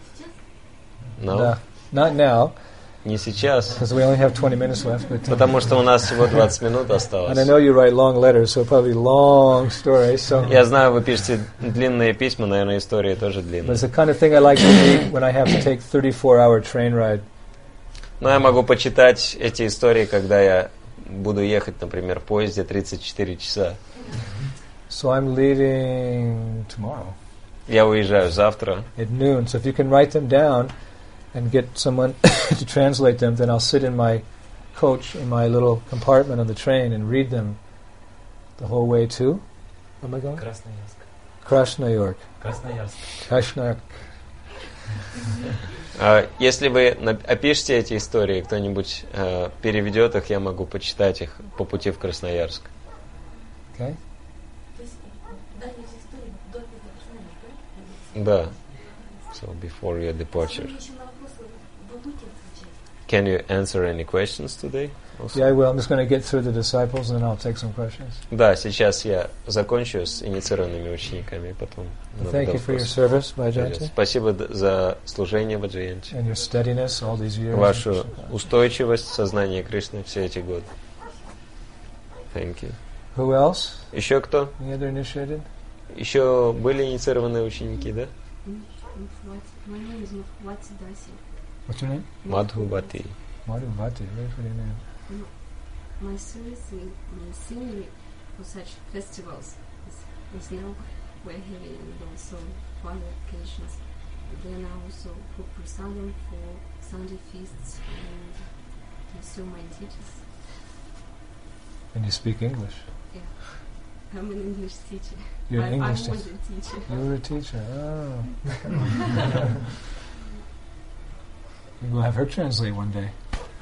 No? Да. Not now, Не сейчас, because we only have twenty minutes left. But, uh, потому что у нас всего двадцать минут and I осталось. know you write long letters, so probably long stories. So, Я знаю, вы пишете длинные письма, наверное, истории тоже but длинные. it's the kind of thing I like to read when I have to take thirty-four hour train ride. Но я могу почитать эти истории, когда я буду ехать, например, в поезде тридцать четыре часа. So I'm leaving tomorrow Я уезжаю завтра. at noon. So if you can write them down and get someone to translate them, then I'll sit in my coach in my little compartment on the train and read them the whole way to. Where am I going? Красноярск. Krasnoyarsk. Красноярск. Krasnoyarsk. А Если вы на- опишете эти истории, кто-нибудь э, переведет их, я могу почитать их по пути в Красноярск. Okay. То есть, да, есть история до этого Красноярска, да? Да. So before your У departure. меня еще на вопросы вы будете отвечать? can you answer any questions today? Also? Yeah, I will. I'm just going to get through the disciples and then I'll take some questions. Да, сейчас я закончу с инициированными учениками, потом. Thank you for your service, Vaijayanti. Спасибо за служение, Vaijayanti. And your steadiness all these years. Вашу устойчивость в сознании Кришны все эти годы. Thank you. Who else? Еще кто? Any other initiated? Еще были инициированные ученики, да? My name is Madhuvati Dasi. What's your name? Madhuvati. Madhuvati, very pretty name. My service in, in scenery for such festivals is, is now we're having and also for other occasions. Then I also cook prasadam for Sunday feasts and I serve my teachers. And you speak English? Yeah. I'm an English teacher. You're I, an English I was teacher. a teacher. You were a teacher. Oh. We'll have her translate one day.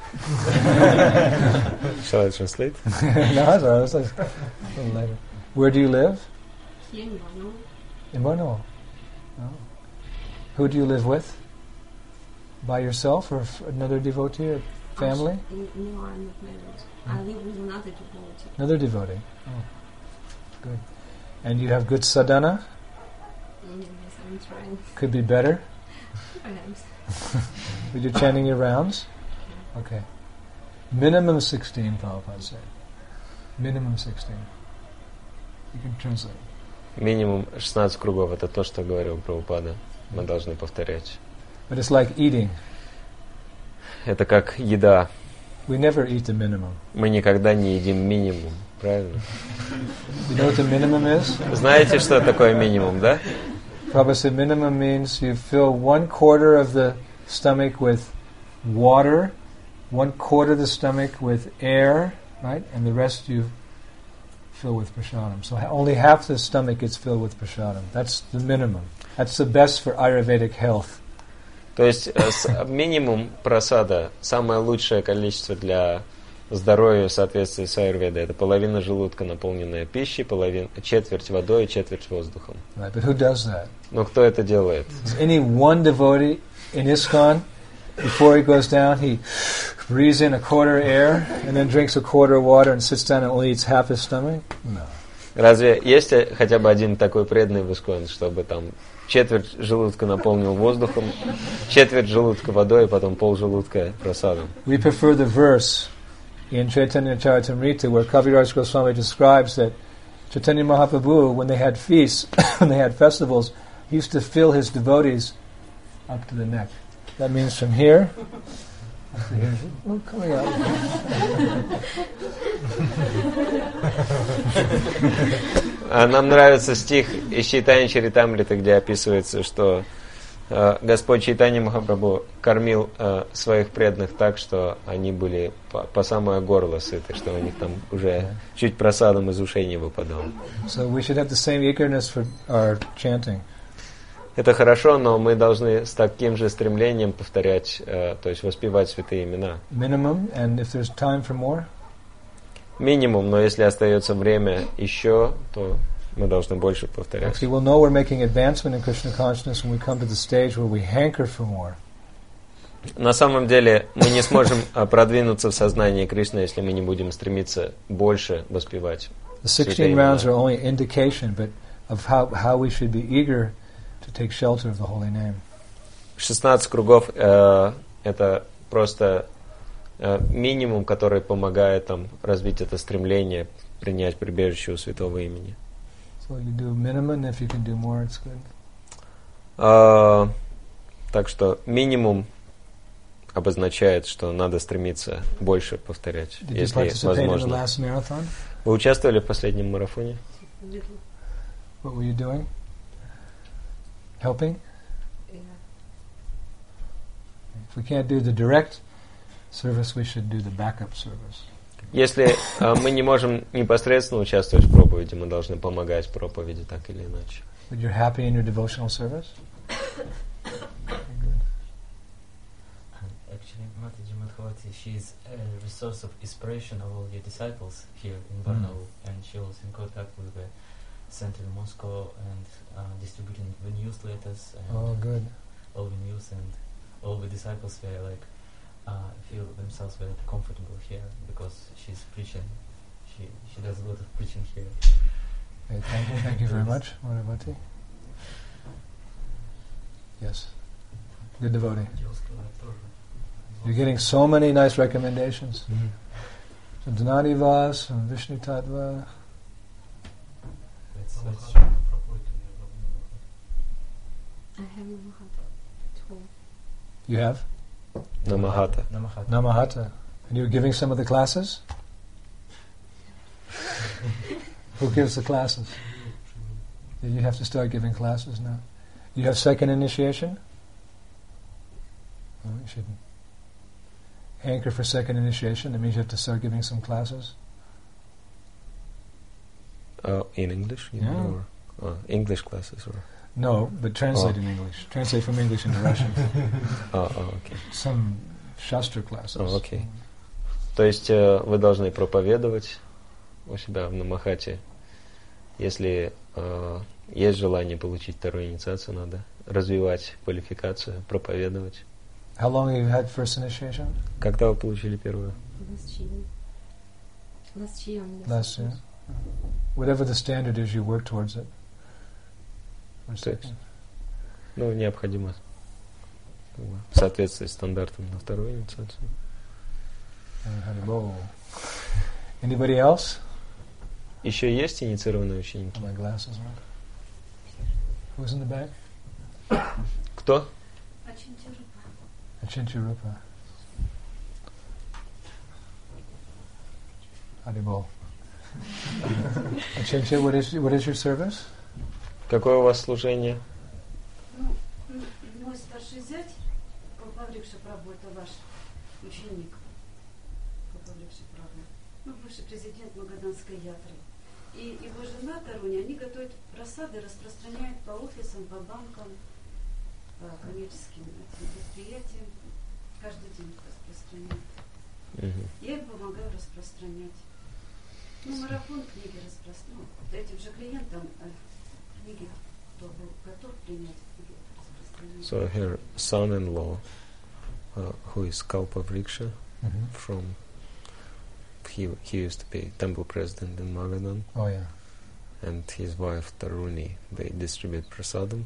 Shall I translate? No, that's all right. That's like a little later. Where do you live? Here in Varnam. In Varnam. Oh. Who do you live with? By yourself or f- another devotee or family? In, no, I'm not married. I live with another devotee. Another devotee. Oh. Good. And you have good sadhana? Yes, I'm trying. Could be better? Perhaps. But you're chanting your rounds? Okay. Minimum sixteen, Prabhupada said. Minimum sixteen. You can translate. Минимум шестнадцать кругов, это то, что говорил Прабхупада. Мы должны повторять. But it's like eating. Это как еда. We never eat the minimum. Мы никогда не едим минимум, правильно? You know what the minimum is? Знаете, что такое минимум, да? Prabhupada said minimum means you fill one quarter of the stomach with water, one quarter of the stomach with air, right? And the rest you fill with prasadam. So ha- only half the stomach gets filled with prasadam. That's the minimum. That's the best for Ayurvedic health. То есть э, с- минимум просада, самое лучшее количество для здоровья в соответствии с аюрведой, это половина желудка, наполненная пищей, половина, четверть водой и четверть воздухом. Right? But who does that? Но кто это делает? Is any one devotee in ISKCON, before he goes down, he breathes in a quarter air and then drinks a quarter water and sits down and only eats half his stomach? No. Разве есть хотя бы один такой преданный в ИСККОН, чтобы там четверть желудка наполнил воздухом, четверть желудка водой, и потом пол желудка просадом? We prefer the verse in Chaitanya Charitamrita where Kaviraj Goswami describes that Chaitanya Mahaprabhu, when they had feasts, when they had festivals, he used to fill his devotees up to the neck. That means from here up to here. Oh, coming out. А нам нравится стих из Чайтанья Чаритамриты, где описывается, что э, Господь Чайтанья Махапрабху кормил э, своих преданных так, что они были по, по самое горло сыты, что у них там уже чуть просадом из ушей не выпадало. So we should have the same eagerness for our chanting. Это хорошо, но мы должны с таким же стремлением повторять, э, то есть воспевать святые имена. Minimum, and if there's time for more, Минимум, но если остается время еще, то мы должны больше повторять. actually we'll know we're making advancement in Krishna consciousness when we come to the stage where we hanker for more. На самом деле мы не сможем а, продвинуться в сознании Кришны, если мы не будем стремиться больше воспевать. The святые sixteen имена. rounds are only indication, but of how, how we should be eager to take shelter of the holy name. шестнадцать кругов э, это просто э, минимум, который помогает нам развить это стремление принять прибежище у святого имени. So you do minimum, if you can do more, it's good. А, так что минимум обозначает, что надо стремиться больше повторять, Did you если participate in the возможно. last marathon? Вы участвовали в последнем марафоне? Little. What were you doing? Helping? Yeah. If we can't do the direct service, we should do the backup service. Если э, мы не можем непосредственно участвовать в проповеди, мы должны помогать проповеди так или иначе. But you're happy in your devotional service? Very good. Actually, Mataji Madhuvati, she is a resource of inspiration of all your disciples here in Barnaul, and she was in contact with the center in Moscow and uh, distributing the newsletters and Oh, good. all the news, and all the disciples were like uh, feel themselves very comfortable here because she's preaching. She she does a lot of preaching here. Okay, thank you, thank you very much, Maravati. Yes, good devotee. You're getting so many nice recommendations. Mm-hmm. From Dhanani Vas, from Vishnu Tattva. That's, that's I have Namahata at home. You have? Намахата. Namahata. Namahata. And you're giving some of the classes? Who gives the classes? Yeah, you have to start giving classes now. You have second initiation? Oh, you shouldn't. Anchor for second initiation, that means you have to start giving some classes? Uh, in English? You Yeah. know, or, uh, English classes? Or? No, but translate Oh. in English. Translate from English into Russian. Oh, oh, okay. Some Shastra classes. Oh, okay. То есть э, вы должны проповедовать у себя в Намахате. Если э, есть желание получить вторую инициацию, надо развивать квалификацию, проповедовать. How long have you had first initiation? Когда вы получили первую? Last year. Last year. on the Last year. second. Whatever the standard is, you work towards it. For То есть, second. ну, необходимо как бы, соответствовать стандартам на вторую инициацию. And Haribol. Anybody else? Еще есть инициированные ученики? My glasses on. Who's in the back? Кто? Achincha Rupa. Haribol. Achincha, what is what is your service? Какое у вас служение? Ну, мой старший зять, Павлик Шапрабу, это ваш ученик. Павлик Шапрабу. Ну, бывший президент Магаданской ятры. И его жена Таруни, они готовят просады, распространяют по офисам, по банкам, по коммерческим этим предприятиям. Каждый день распространяют. Мгм. Я им помогаю распространять. Ну, марафон книги распространяют. Ну, этим же клиентам э, книги, кто был готов принять книги, распространять. So her son-in-law, uh, who is Kalpavriksha, Mm-hmm. from he he used to be temple president in Magadan, Oh yeah. and his wife Taruni, they distribute prasadam,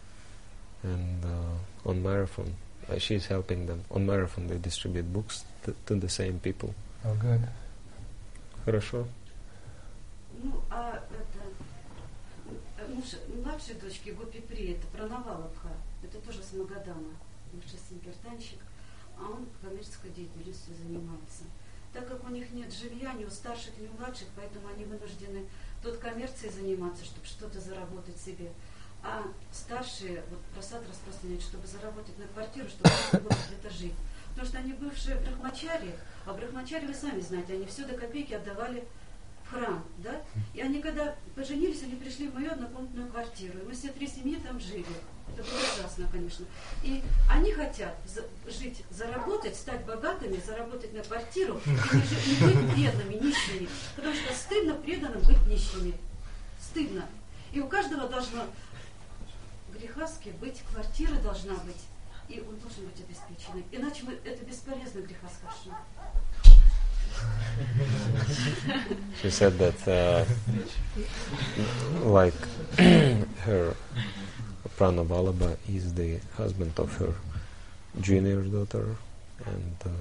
and uh, on Marathon, uh, she's helping them. On Marathon they distribute books to, to the same people. Oh good. Хорошо. Ну, а это э, муж младшей дочки Гопи При, это Пранавалабха, это тоже с Магадана, бывший санкиртанщик, а он коммерческой деятельностью занимается. Так как у них нет жилья, ни у старших, ни у младших, поэтому они вынуждены тут коммерцией заниматься, чтобы что-то заработать себе. А старшие вот просад распространяют, чтобы заработать на квартиру, чтобы можно было где-то жить. Потому что они бывшие брахмачари, а брахмачари, вы сами знаете, они все до копейки отдавали в храм, да? И они, когда поженились, они пришли в мою однокомнатную квартиру. И мы все три семьи там жили. Это было ужасно, конечно. И они хотят за- жить, заработать, стать богатыми, заработать на квартиру и не, жи- не быть бедными, нищими. Потому что стыдно преданным быть нищими. Стыдно. И у каждого должно грехаски быть, квартира должна быть. И он должен быть обеспеченный. Иначе мы, это бесполезно грехаскашно. She said that, uh, like, her Pranavalabha is the husband of her junior daughter, and uh,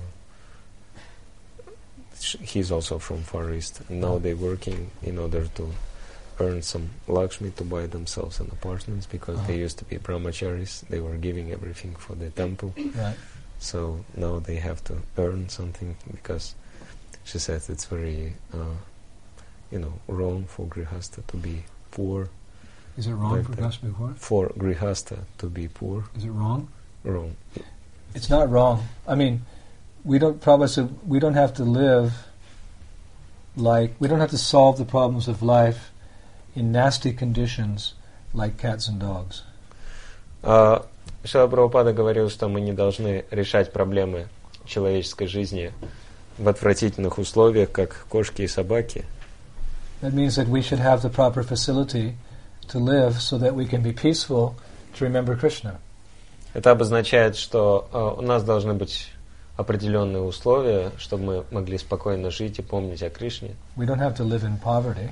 sh- he's also from Far East. And now they're working in order to earn some Lakshmi to buy themselves an apartment, because they used to be brahmacharis. They were giving everything for the temple. Right. So now they have to earn something, because she says it's very, uh, you know, wrong for Grihastha to be poor. Is it wrong Like for that. Gus before? For Grihastha to be poor, Is it wrong? wrong. It's not wrong. I mean, we don't promise that we don't have to live like we don't have to solve the problems of life in nasty conditions like cats and dogs. А, Шрила Прабхупада говорил, что мы не должны решать проблемы человеческой жизни в отвратительных условиях, как кошки и собаки. That means that we should have the proper facility to live so that we can be peaceful to remember Krishna. Это обозначает, что э, у нас должны быть определенные условия, чтобы мы могли спокойно жить и помнить о Кришне. We don't have to live in poverty.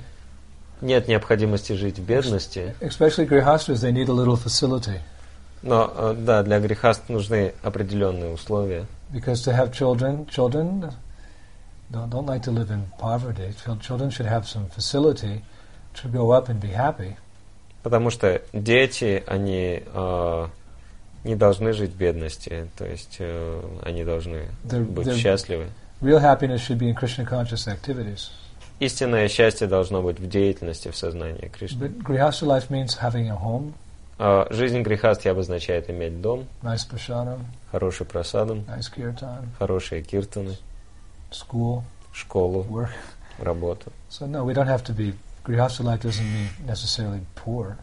Нет необходимости жить в бедности. Especially grihastas, they need a little facility. Но, да, для грехаст нужны определенные условия. Because to have children, children don't, don't like to live in poverty. Children should have some facility to grow up and be happy. Потому что дети, они э, не должны жить в бедности, то есть э, они должны They're, быть they're счастливы. Real happiness should be in Krishna conscious activities. Истинное счастье должно быть в деятельности, в сознании Кришны. But grihasta life means having a home. Uh, жизнь грехастхи обозначает иметь дом, Nice prasadam, хороший прасадам, nice kirtan, хорошие киртаны, school, школу, work. работу. So no, we don't have to be, grihasta life doesn't mean necessarily poor.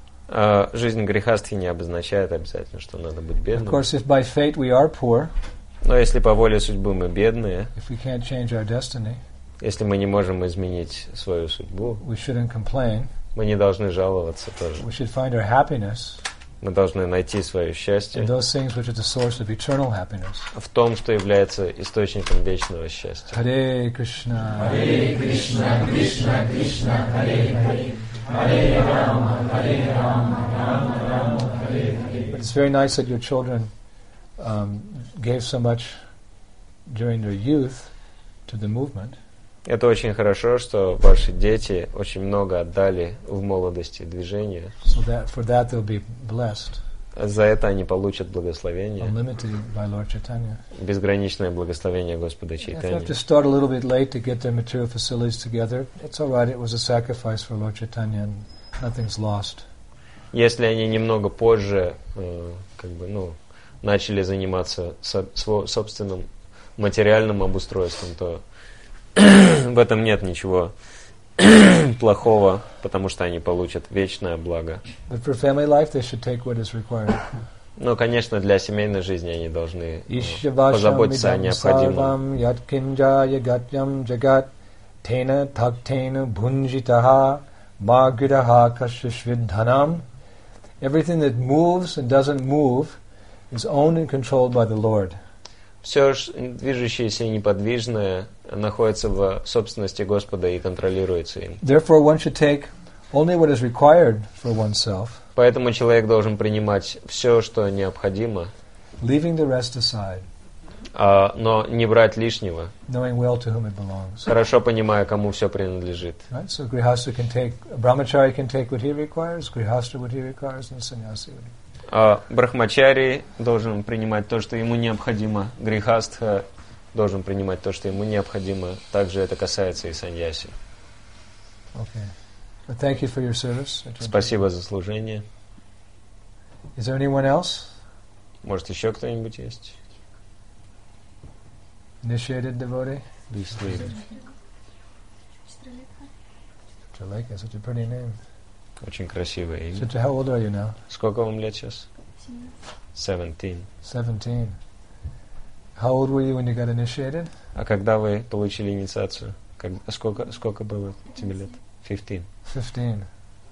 Uh, жизнь грехастхи не обозначает обязательно, что надо быть Of бедным. course, if by fate we are poor, Но если по воле судьбы мы бедные, if we can't change our destiny, если мы не можем изменить свою судьбу, we shouldn't complain. мы не должны жаловаться тоже. We should find our happiness Мы должны найти свое счастье in those things which are the source of eternal happiness. в том, что является источником вечного счастья. Hare Krishna, Hare Krishna, Krishna Krishna, Hare Hare, Hare Rama, Hare Rama, Rama Rama, Hare Hare. But it's very nice that your children um, gave so much during their youth to the movement. Это очень хорошо, что ваши дети очень много отдали в молодости движения. So that for that they'll be blessed, За это они получат благословение, unlimited by Lord Chaitanya. безграничное благословение Господа If they have Чайтаньи. to start a little bit late to get their material facilities together, it's all right. It was a sacrifice for Lord Chaitanya, and nothing's lost. Если они немного позже, э, как бы, ну, начали заниматься со- сво- собственным материальным обустройством, то в этом нет ничего плохого, потому что они получат вечное благо. But for family life, they should take what is required. Но, конечно, для семейной жизни они должны э, Ishvasham позаботиться о idam необходимом. sarvam yatkinja yagatyam jagat tena taktena bhunjitaha magridaha kashishvidhanam. Everything that moves and doesn't move is owned and controlled by the Lord. Все движущееся и неподвижное находится в собственности Господа и контролируется им. Therefore, one should take only what is required for oneself, Поэтому человек должен принимать все, что необходимо, leaving the rest aside, а, но не брать лишнего, knowing well to whom it belongs. хорошо понимая, кому все принадлежит. Right? So grihasta can take, a brahmachari can take what he requires, grihasta what he requires, and sannyasi what he А брахмачари должен принимать то, что ему необходимо, грихастха должен принимать то, что ему необходимо. Также это касается и саньяси. Okay. But thank you for your service. Спасибо за служение. Is there anyone else? Может, еще кто-нибудь есть? Initiated devotee? Если Chaleka, such a pretty name. очень красивое имя. Such a, how old are you now? Сколько вам лет сейчас? Seventeen. Seventeen. How old were you when you got initiated? А когда вы получили инициацию? Как, сколько, сколько было тебе лет? Fifteen. Fifteen.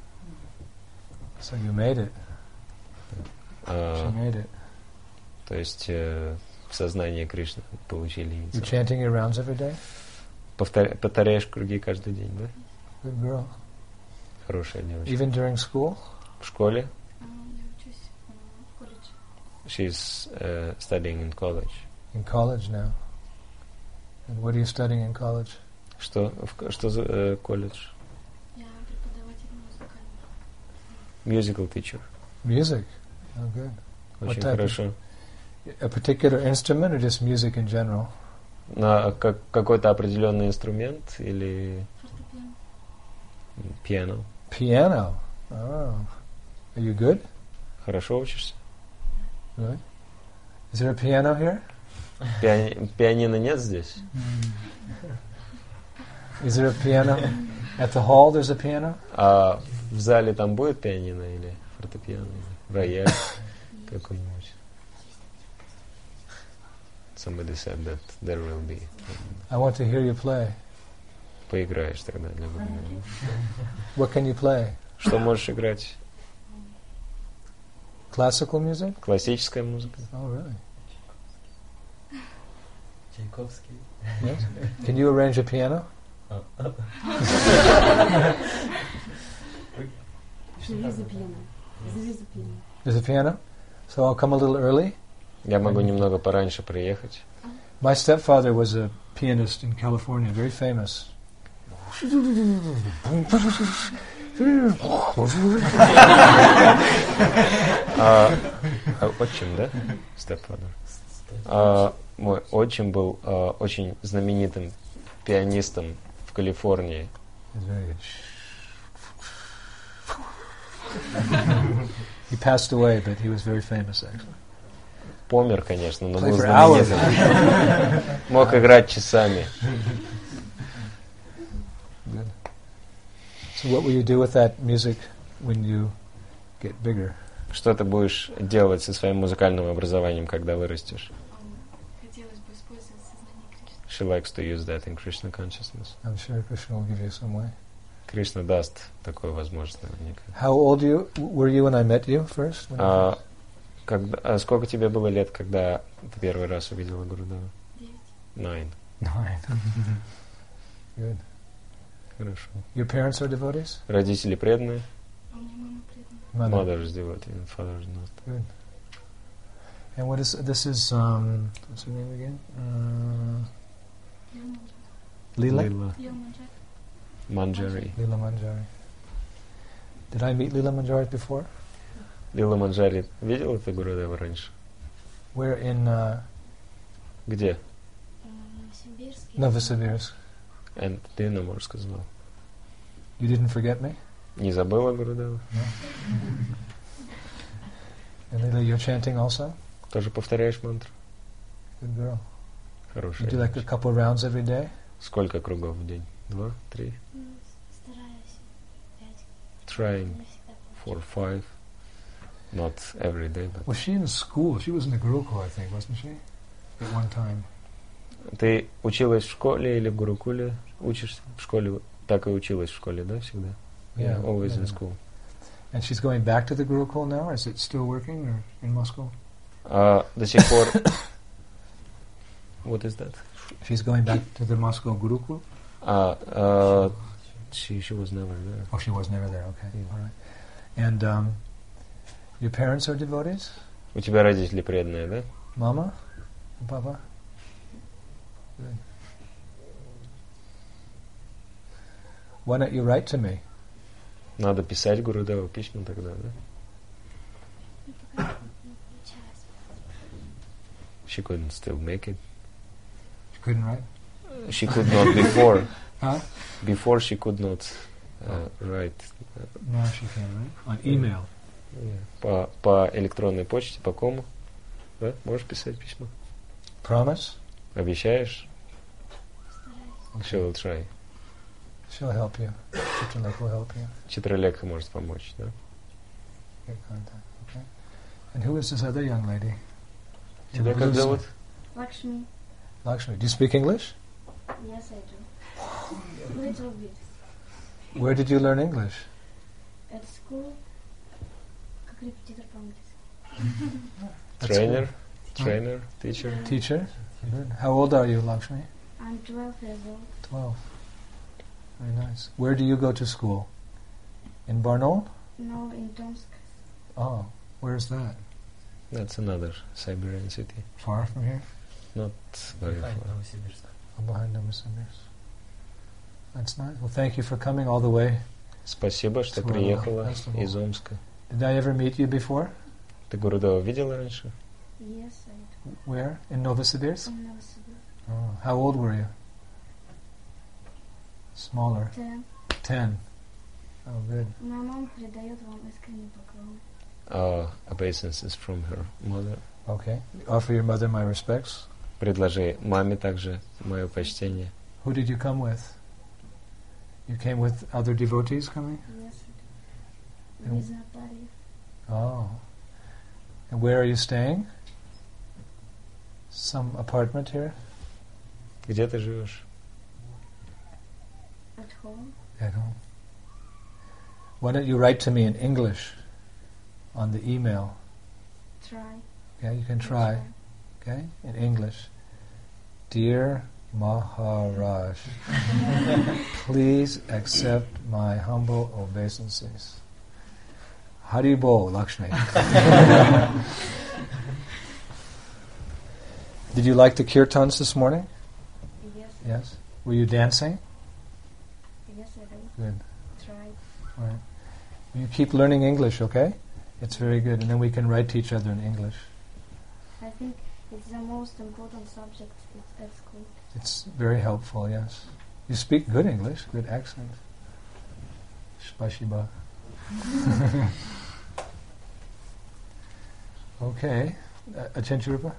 So you made it. А, She made it. то есть э, в сознании Кришны получили You инициацию. chanting your rounds every day? Повторя- повторяешь круги каждый день, да? Good girl. Хорошая девочка. Even during school? В школе? Я учусь в колледже. She's uh, studying in college. In college now. And what are you studying in college? Что, в, что за э, колледж? Я преподаватель музыкальный. Musical teacher. Music. Oh, good. What Очень type of- хорошо. A particular instrument or just music in general? На как, какой-то определенный инструмент или Фортепиано. пиано? Piano. Oh. Are you good? Хорошо учишься? Really? Is there a piano here? Пиани- пианино нет здесь? Is there a piano? At the hall there's a piano? А в зале там будет пианино или фортепиано, или рояль какой-нибудь? Somebody said that there will be. I want to hear you play. Поиграешь тогда для меня. What can you play? Что можешь играть? Classical music? Классическая музыка? Oh, really? Tchaikovsky. Yes? Can you arrange a piano? Oh. There is a piano. There is a piano. There's a piano? So I'll come a little early. Я могу немного пораньше приехать. My stepfather was a pianist in California, very famous. А, а отчим, да? Степфадер. А, мой отчим был а, очень знаменитым пианистом в Калифорнии. He passed away, but he was very famous, actually. Помер, конечно, но Play был for hours. знаменитым. Мог играть часами. Good. So what will you do with that music when you get bigger? Что ты будешь делать со своим музыкальным образованием, когда вырастешь? Хотелось бы использовать сознание Кришны. She likes to use that in Krishna consciousness. I'm sure Krishna will give you some way. Кришна даст такую возможность наверняка. How old you were you when I met you first? When А, когда, а сколько тебе было лет, когда ты первый раз увидела Гурудеву? Девять. Nine. Nine. Good. Хорошо. Your parents are devotees? Родители преданные? А у меня мама преданная. Mother. Mother's devotee and father's not. Good. And what is this? Is um, what's her name again? Uh, Лила Манджари. Leela. Лила Лила Манджари. Манджари. Leela Manjari. Did I meet Leela Manjari before? Лила Манджари. Видела ты Гурудева раньше? Where in uh, Где? Новосибирск. Novosibirsk? And ты нам можешь сказать. You didn't forget me? Не забыла Гурудева? And Leela, you're chanting also? Тоже повторяешь мантру? Good girl. You Хорошая. do like a couple rounds every day? Сколько кругов в день? Два? Три? Ну, стараюсь. Пять. Trying Не всегда for получается. five. Not every day, but... Was she in school? She was in the Gurukul, I think, wasn't she? At one time. Ты училась в школе или в Гурукуле? Учишься в школе? Так и училась в школе, да, всегда? Yeah, always yeah. in school. And she's going back to the Gurukul now? Is it still working or in Moscow? А до сих пор... What is that? She's going back to the Moscow Gurukul? А, а, she, she was never there. Oh, she was never there. Okay, Yeah. all right. And um, your parents are devotees? У тебя родители преданные, да? Mama and Papa? Good. Why don't you write to me? Надо писать Гурудеву письма тогда, да? Не получалось. She couldn't still make it. You couldn't write? She could not before. Huh? Before she could not uh, write. No, she can't, right? On email. По, по электронной почте, по кому? Да? Можешь писать письма? Promise? Обещаешь? Стараюсь. She will try. She'll help you. Chitralekha will help you. Читралека может помочь, да? Get contact, okay? And who is this other young lady? Тебя как зовут? Лакшми. Lakshmi. Do you speak English? Yes, I do. Little bit. Where did you learn English? At school. Как репетитор по-английски. That's Trainer? good. Trainer? Teacher? Teacher? Good. How old are you, Lakshmi? I'm twelve years old. Twelve. Very nice. Where do you go to school? In Barnaul? No, in Tomsk. Oh, where's that? That's another Siberian city. Far from here? Not very Behind far. Novosibirsk. Oh, behind Novosibirsk. That's nice. Well, thank you for coming all the way. Спасибо, что Свобода. приехала Фестиваль. из Омска. Did I ever meet you before? Ты Гурудева видела раньше? Yes, I do. Where? In Novosibirsk? In Novosibirsk. Oh, how old were you? Smaller. Ten. Ten. Oh, good. Моя мама передает вам искренний поклон. Uh, obeisances from her mother. Okay. Offer your mother my respects. Предложи маме также мое почтение. Who did you come with? You came with other devotees coming? Yes, I do. And- Без Натальи. Oh. And where are you staying? Some apartment here? Где ты живешь? At home. At home. Why don't you write to me in English on the email? Try. Yeah, you can try. Okay, in English. Dear Maharaj, please accept my humble obeisances. Hari Bol, Lakshmi. Did you like the kirtans this morning? Yes. Yes. Were you dancing? Yes, I do. Good. Try. All right. You keep learning English, okay? It's very good, and then we can write to each other in English. I think it's the most important subject at, at school. It's very helpful, yes. You speak good English, good accent. Spasiba. Okay. Attention, Rupa?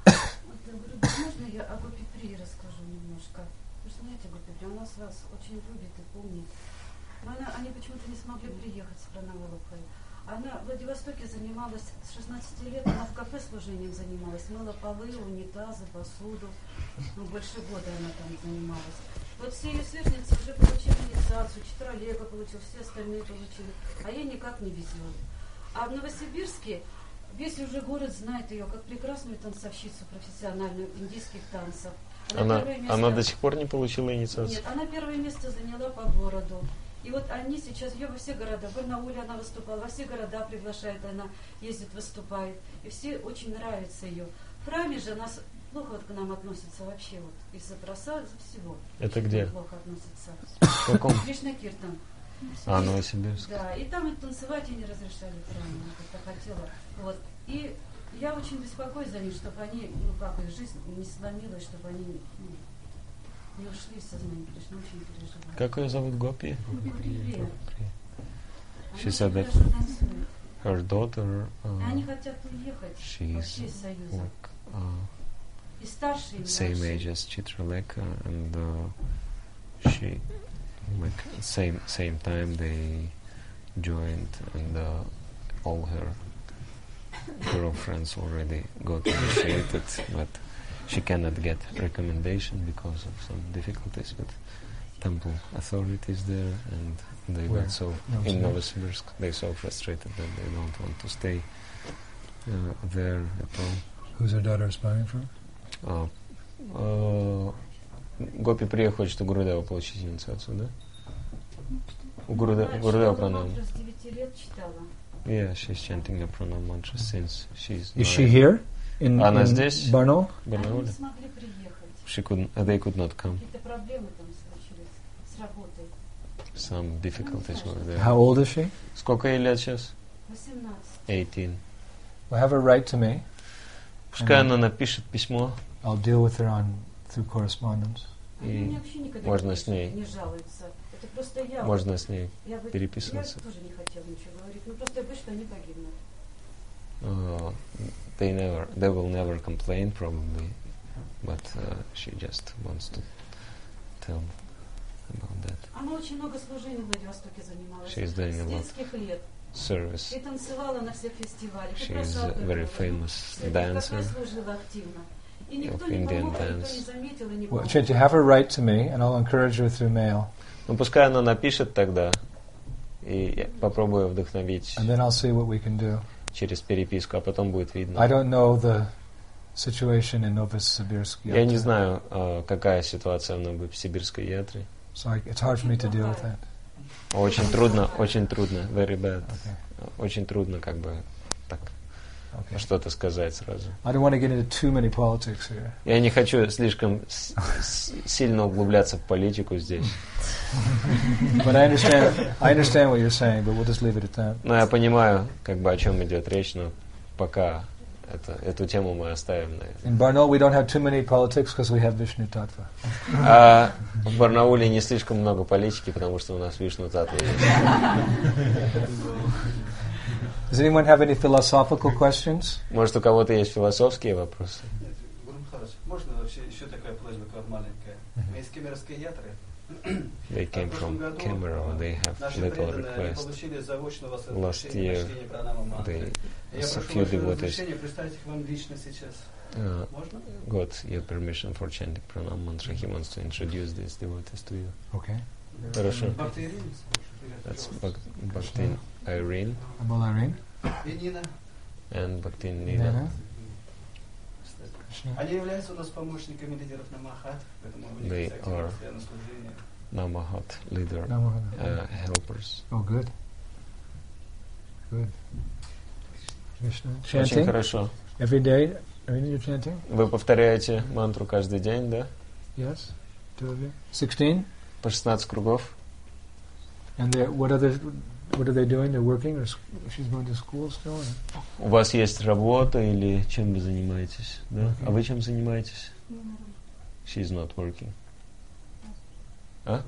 Можно я о Гопи Прии расскажу немножко? Вы же знаете, Гопи Прия, она вас очень любит и помнит. Но она, они почему-то не смогли приехать с Пранавалабхой. Она в Владивостоке занималась с шестнадцати лет, она в кафе служением занималась, мыла полы, унитазы, посуду. Ну, больше года она там занималась. Вот все ее сверстницы уже получили инициацию, Читралека получил, все остальные получили, а ей никак не везет. А в Новосибирске весь уже город знает ее как прекрасную танцовщицу профессиональную индийских танцев. Она, она, место... она до сих пор не получила инициацию? Нет, она первое место заняла по городу. И вот они сейчас, ее во все города, в Барнауле она выступала, во все города приглашает, она ездит, выступает. И все очень нравится ее. В храме же она плохо вот к нам относится вообще, вот из-за просад, из-за всего. Это очень где? Плохо относится. В каком? Кришна Киртан. А, Новосибирск. Да, и там и танцевать ей не разрешали в храме, она как-то хотела. Вот. И я очень беспокоюсь за них, чтобы они, ну как, их жизнь не сломилась, чтобы они ну, не ушли из сознания Кришны, очень переживаю. Как ее зовут? Гопи? Гопи. She said that her daughter uh, они хотят уехать вообще из Союза. Like, uh, и старшие, и same младшие. age as Chitraleka, and uh, she like same same time they joined, and uh, all her girlfriends already got initiated, but she cannot get recommendation because of some difficulties with temple authorities there, and they Where? got so Novosibirsk. in Novosibirsk they're so frustrated that they don't want to stay uh, there at all. Who's her daughter aspiring from? Uh, uh, Гопи Прия хочет у Гурудева получить инициацию, да? У Гурудева, Гурудева Пранам. С девяти лет читала. Yeah, she's chanting a pranam mantra since she's. Is she here in, Она in здесь? Barnaul? Они Барнауле? не смогли приехать. She could. Uh, they could not come. Какие-то проблемы там случились с работой. Some difficulties were there. How old is she? Сколько ей лет сейчас? восемнадцать. eighteen. Well, have her write to me. Пускай она напишет письмо, I'll deal with her on through correspondence. Они и мне вообще никогда можно не, с ней, не жалуются. Это просто я. можно с ней я бы, переписываться. Я тоже не хотела ничего говорить. Ну просто я боюсь, что они погибнут. Uh, they never, they will never complain probably, but uh, she just wants to tell about that. Она очень много служений в Владивостоке занималась. She's doing a С lot детских лет. service. И танцевала на всех фестивалях. И She's просад a very готовила. famous И в dancer. кафе служила активно. И никто of не Indian помог, никто dance. не заметил и не Well, помог. Chinti, have her write to me, and I'll encourage her through mail. Ну пускай она напишет тогда, и я попробую вдохновить And then I'll see what we can do. через переписку, а потом будет видно. I don't know the situation in Novosibirsk yet. Я не знаю, uh, какая ситуация в Новосибирской ятре. So I, it's hard for me to deal with that. Очень трудно, очень трудно, very bad. Okay. Очень трудно как бы так Okay. что-то сказать сразу. I don't want to get into too many politics here. Я не хочу слишком с- с- сильно углубляться в политику здесь. But I understand. I understand what you're saying, but we'll just leave it at that. Но я понимаю, как бы о чем идет речь, но пока это, эту тему мы оставим на это. In Barnaul, we don't have too many politics because we have Vishnu Tattva. А в Барнауле не слишком много политики, потому что у нас Вишну Татва есть. Does anyone have any philosophical questions? Может, у кого-то есть философские вопросы? Нет, Гуру Махарадж, можно вообще еще такая просьба к вам маленькая? Мы из Кемеровской ятры. They came from Kemero, they have little request. Last year, they, a few devotees uh, got your permission for chanting pranam mantra. He wants to introduce these devotees to you. Okay. Хорошо. That's Bhak- Bhaktin Irene Abol Irene. and Bhaktin Nina. Krishna. Они являются у нас помощниками лидеров Намахат, поэтому у них They есть активное are постоянное служение. Namahat leader, Namahat. uh, helpers. Oh, good. Good. Krishna. Очень Chanting? хорошо. Every day? Every day you're chanting? Вы повторяете мантру каждый день, да? Yes? Two of you? Sixteen? По шестнадцать кругов. And they're- what other, what are they doing? They're working, or sc- she's going to school still? or- У вас есть работа или чем вы занимаетесь? Да? Working. А вы чем занимаетесь? She's not working. А?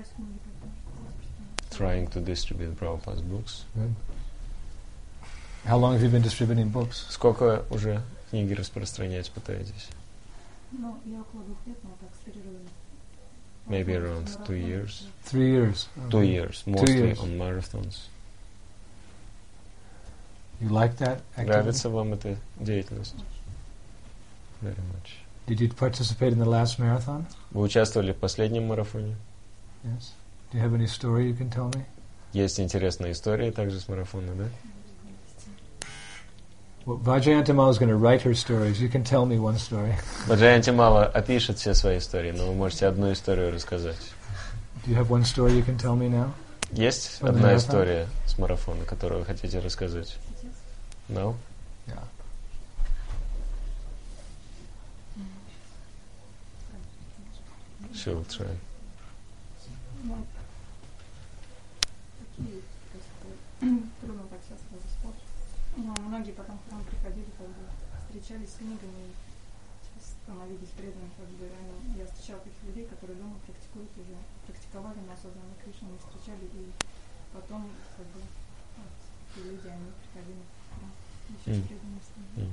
Trying to distribute Prabhupada's books. Good. How long have you been distributing books? Сколько уже книги распространять пытаетесь? Ну, я около двух лет, но так с перерывами. Maybe around two years. Three years. Two Okay. years, mostly years. on marathons. You like that activity? Нравится вам эта деятельность? Very much. Did you participate in the last marathon? Вы участвовали в последнем марафоне? Yes. Do you have any story you can tell me? Есть интересная история также с марафона, да? Well, Vajrayantamal is going to write her stories. You can tell me one story. Баджаянти Мала опишет все свои истории, но вы можете одну историю рассказать. Do you have one story you can tell me now? Есть From the одна marathon? история с марафона, которую вы хотите рассказать? No? Yeah. She will try. Ну, такие, то есть, трудно так сейчас сказать спор. Но многие потом к нам приходили, как бы встречались с книгами, становились преданными, как бы они, я встречала таких людей, которые дома практикуют уже, практиковали на осознанной Кришне, не встречали, и потом, как бы, вот, эти люди, они приходили к нам, еще Mm. преданными стали. Mm.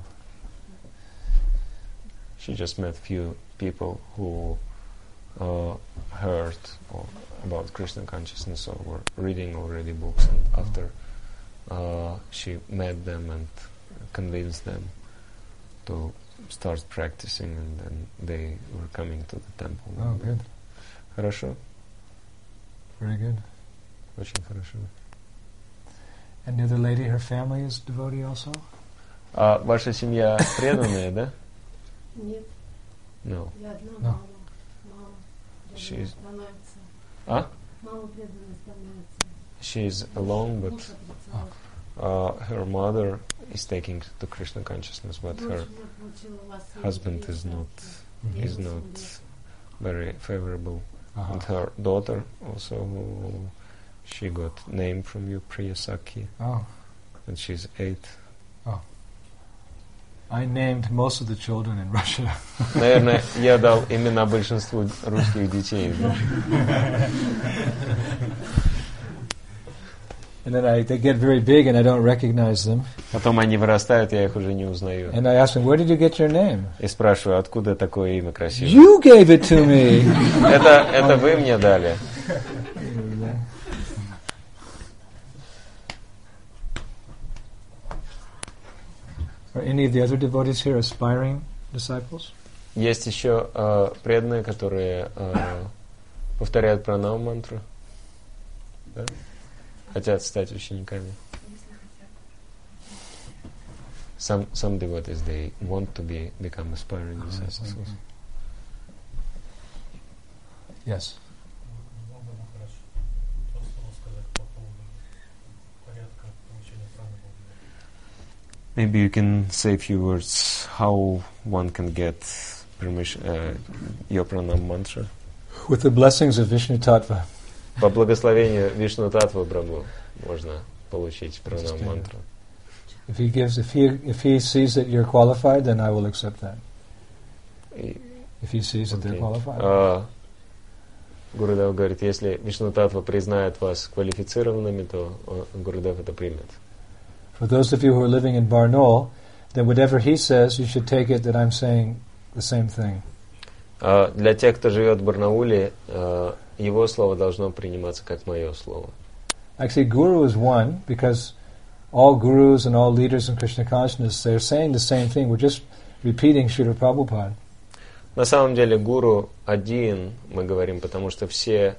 She just met few people who uh, heard or about Krishna consciousness or were reading already books, and after uh, she met them and convinced them to start practicing, and then they were coming to the temple. Oh, good. Хорошо, Very good. очень хорошо. And the other lady, her family is devotee also? А ваша семья преданная, да? Нет, No. я одна No. мама. Мама She's- преданная становится. А? Мама преданная становится. She's alone, but Муж отрицает. uh, her mother is taking to Krishna consciousness, but Дочь her вот получила у вас husband is not is девять not лет. very favorable. Uh-huh. And her daughter also, she got name from you, Priyasaki, Oh. and she's eight. I named most of the children in Russia. Наверное, я дал имена большинству русских детей. Да? And then I, they get very big and I don't recognize them. Потом они вырастают, я их уже не узнаю. And I ask them, where did you get your name? И спрашиваю, откуда такое имя красивое? You gave it to me! Это, это вы мне дали. Are any of the other devotees here aspiring disciples? Есть еще э, преданные, которые э, повторяют пранам мантру. Да? Хотят стать учениками. Some some devotees, they want to be become aspiring disciples. Yes. Было бы хорошо то слово сказать по поводу порядка получения праны. Maybe you can say a few words how one can get permission, uh, your pranam mantra. With the blessings of Vishnu Tattva. По благословению Вишну Татвы Брахму можно получить пранам мантру. If he gives, if he if he sees that you're qualified, then I will accept that. И- If he sees that they're окей. qualified. А, Гурудев говорит, если Вишну Татва признает вас квалифицированными, то он- Гурудев это примет. For those of you who are living in Barnaul, then whatever he says, you should take it that I'm saying the same thing. А для тех, кто живет в Барнауле, а, его слово должно приниматься как мое слово. Actually, Guru is one because all gurus and all leaders in Krishna consciousness, they're saying the same thing. We're just repeating Srila Prabhupada. На самом деле гуру один, мы говорим, потому что все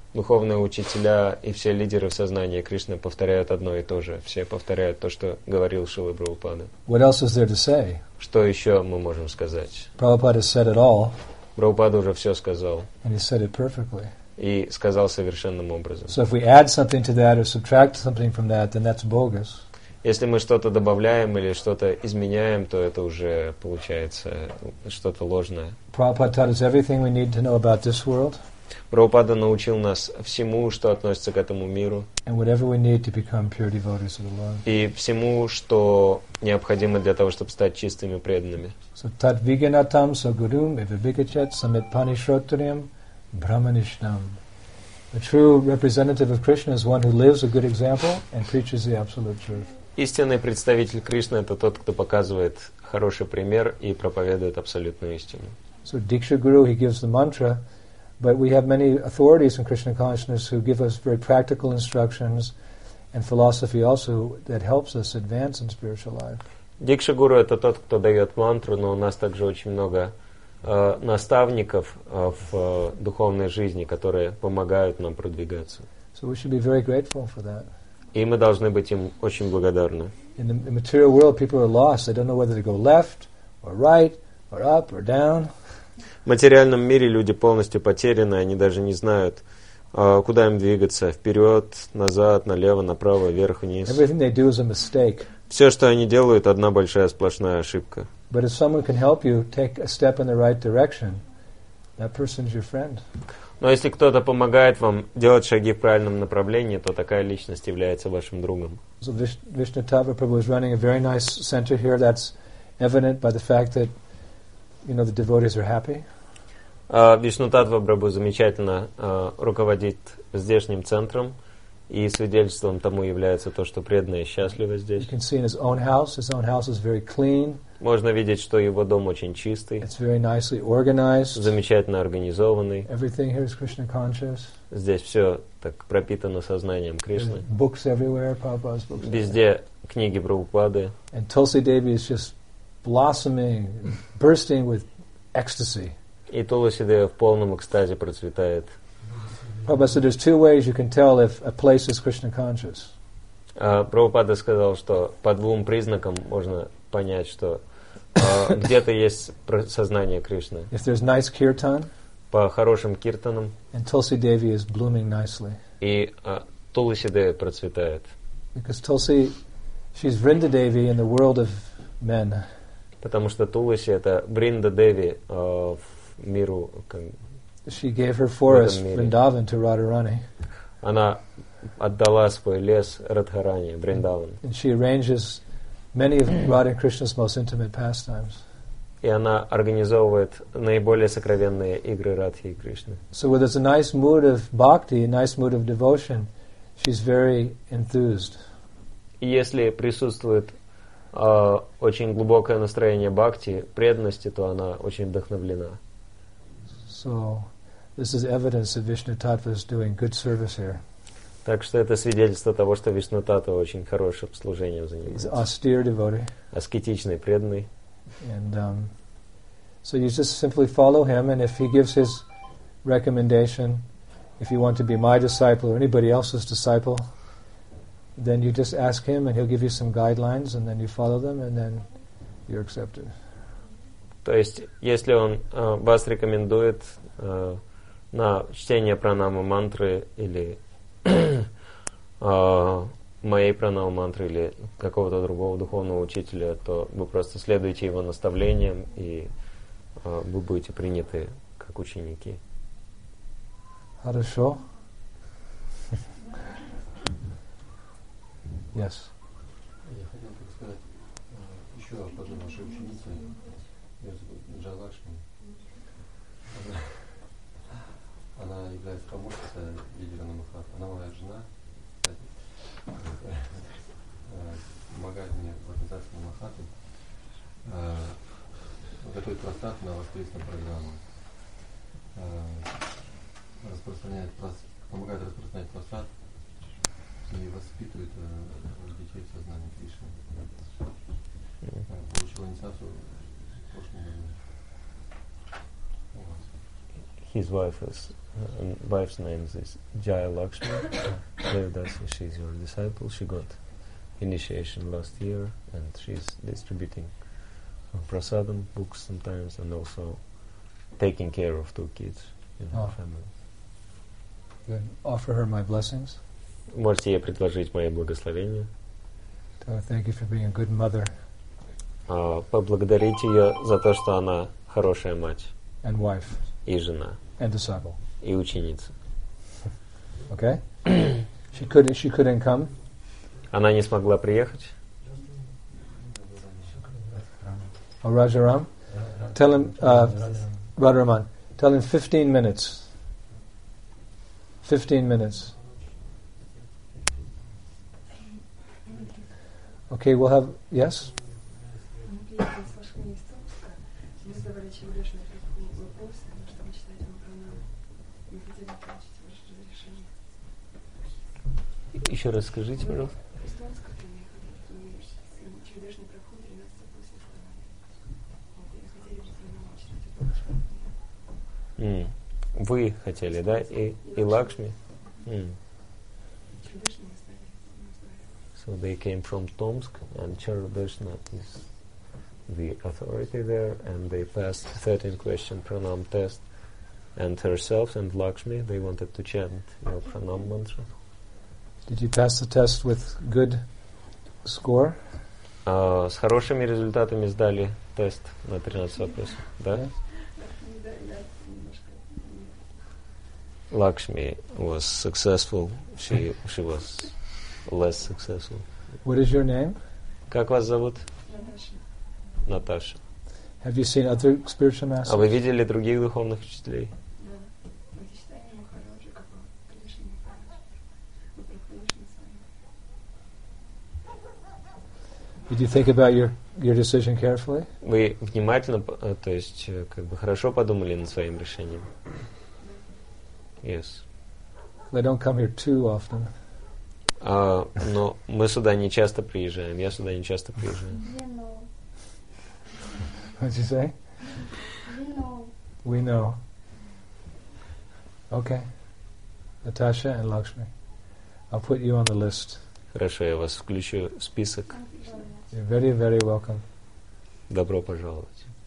духовные учителя и все лидеры в сознании Кришны повторяют одно и то же. Все повторяют то, что говорил Шрила Прабхупада. What else is there to say? Что еще мы можем сказать? Prabhupada said it all. Прабхупада уже все сказал. And he said it perfectly. И сказал совершенным образом. So if we add something to that or subtract something from that, then that's bogus. Если мы что-то добавляем или что-то изменяем, то это уже получается что-то ложное. Prabhupada taught us everything we need to know about this world. Прабхупада научил нас всему, что относится к этому миру. And whatever we need to become pure devotees of the Lord. И всему, что необходимо для того, чтобы стать чистыми преданными. So tat viganatam so gurum evavigachat samit panishrotriam brahmanishnam. The true representative of Krishna is one who lives a good example and preaches the absolute truth. Истинный представитель Кришны — это тот, кто показывает хороший пример и проповедует абсолютную истину. So Diksha Guru, he gives the mantra, but we have many authorities in Krishna consciousness who give us very practical instructions and philosophy also that helps us advance in spiritual life. Дикша Гуру — это тот, кто дает мантру, но у нас также очень много э, наставников э, в э, духовной жизни, которые помогают нам продвигаться. So we should be very grateful for that. И мы должны быть им очень благодарны. In the, the material world, people are lost. They don't know whether to go left or right or up or down. В материальном мире люди полностью потеряны, они даже не знают, э, куда им двигаться: вперед, назад, налево, направо, вверх, вниз. Everything they do is a mistake. Все, что они делают, одна большая сплошная ошибка. But if someone can help you take a step in the right direction, that person's your friend. Но если кто-то помогает вам делать шаги в правильном направлении, то такая личность является вашим другом. So Vish- Vishnu Tattva Prabhu is running a very nice center here. That's evident by the fact that, you know, the devotees are happy. Uh, Вишну Таттва Прабху замечательно uh, руководит здешним центром, и свидетельством тому является то, что преданные счастливы здесь. You can see in his own house. His own house is very clean. Можно видеть, что его дом очень чистый, It's very nicely organized. замечательно организованный. Everything here is Krishna conscious. Здесь все так пропитано сознанием Кришны. There's books everywhere, Prabhupada's books. Везде книги Прабхупады. And Tulsi Devi is just blossoming, bursting with ecstasy. И Туласи Дева в полном экстазе процветает. Prabhupada said there's two ways you can tell if a place is Krishna conscious. Uh, Прабхупада сказал, что по двум признакам можно понять, что uh, где-то есть сознание Кришны. If there's nice kirtan, по хорошим киртанам, and Tulsi Devi is blooming nicely. И uh, Туласи Дева процветает. Because Tulsi, she's Vrinda Devi in the world of men. Потому что Туласи — это Бринда Деви uh, в миру. Как, she gave her forest, Vrindavan, to Radharani. Она отдала свой лес Радхарани, Бриндаван. And she arranges many of Radha and Krishna's most intimate pastimes. И она организовывает наиболее сокровенные игры Радхи и Кришны. So when there's a nice mood of bhakti, a nice mood of devotion, she's very enthused. И если присутствует uh, очень глубокое настроение бхакти, преданности, то она очень вдохновлена. So this is evidence that Vishnu Tattva is doing good service here. Так что это свидетельство того, что Вишну Таттва очень хорошим служением занимается. He's an austere devotee. Аскетичный, преданный. And um, so you just simply follow him, and if he gives his recommendation, if you want to be my disciple or anybody else's disciple, then you just ask him, and he'll give you some guidelines, and then you follow them, and then you're accepted. То есть, если он э, вас рекомендует э, на чтение пранама мантры или э, моей пранама мантры или какого-то другого духовного учителя, то вы просто следуете его наставлениям, и э, вы будете приняты как ученики. Хорошо. Yes. Я хотел только сказать еще об одной нашей ученице. Ее зовут Джалакшми. Она, она является помощницей лидера Намахат. Она моя жена, кстати, помогает мне в организации Намахаты. Готовит пластат на воскресную программу. Распространяет пласт, помогает распространять пластат и воспитывает детей в сознании Кришны. Получила инициацию в прошлом году. His wife is and wife's name is Jaya Lakshmi. Devidasi, she's your disciple. She got initiation last year, and she's distributing prasadam books sometimes, and also taking care of two kids in her Oh. family. Good. Offer her my blessings. Можете ей предложить мои благословения. So thank you for being a good mother А, поблагодарить ее за то, что она хорошая мать and wife и жена, and disciple. и ученица. Okay? she could she couldn't come. Она не смогла приехать. Oh, Rajaram? Tell him, uh, Radharaman, tell him fifteen minutes. fifteen minutes. Okay, we'll have, yes? Еще раз скажите, пожалуйста. Mm. Вы хотели, да? И, и Лакшми? Mm. So they came from Tomsk, and Charadashna is the authority there, and they passed thirteen question pranam test, and herself and Lakshmi, they wanted to chant your pranam mantra. Did you pass the test with good score? Uh, с хорошими результатами сдали тест на тринадцать вопросов, да? Yeah. Lakshmi was successful. She she was less successful. What is your name? Как вас зовут? Наташа. Have you seen other spiritual masters? А вы видели других духовных учителей? Did you think about your, your decision carefully? Вы внимательно, п- то есть, э, как бы хорошо подумали над своим решением? Yes. They don't come here too often. А, но мы сюда не часто приезжаем. Я сюда не часто приезжаю. What'd you say? We know. We know. Okay. Natasha and Lakshmi. I'll put you on the list. Хорошо, я вас включу в список. You're very, very welcome. Добро пожаловать.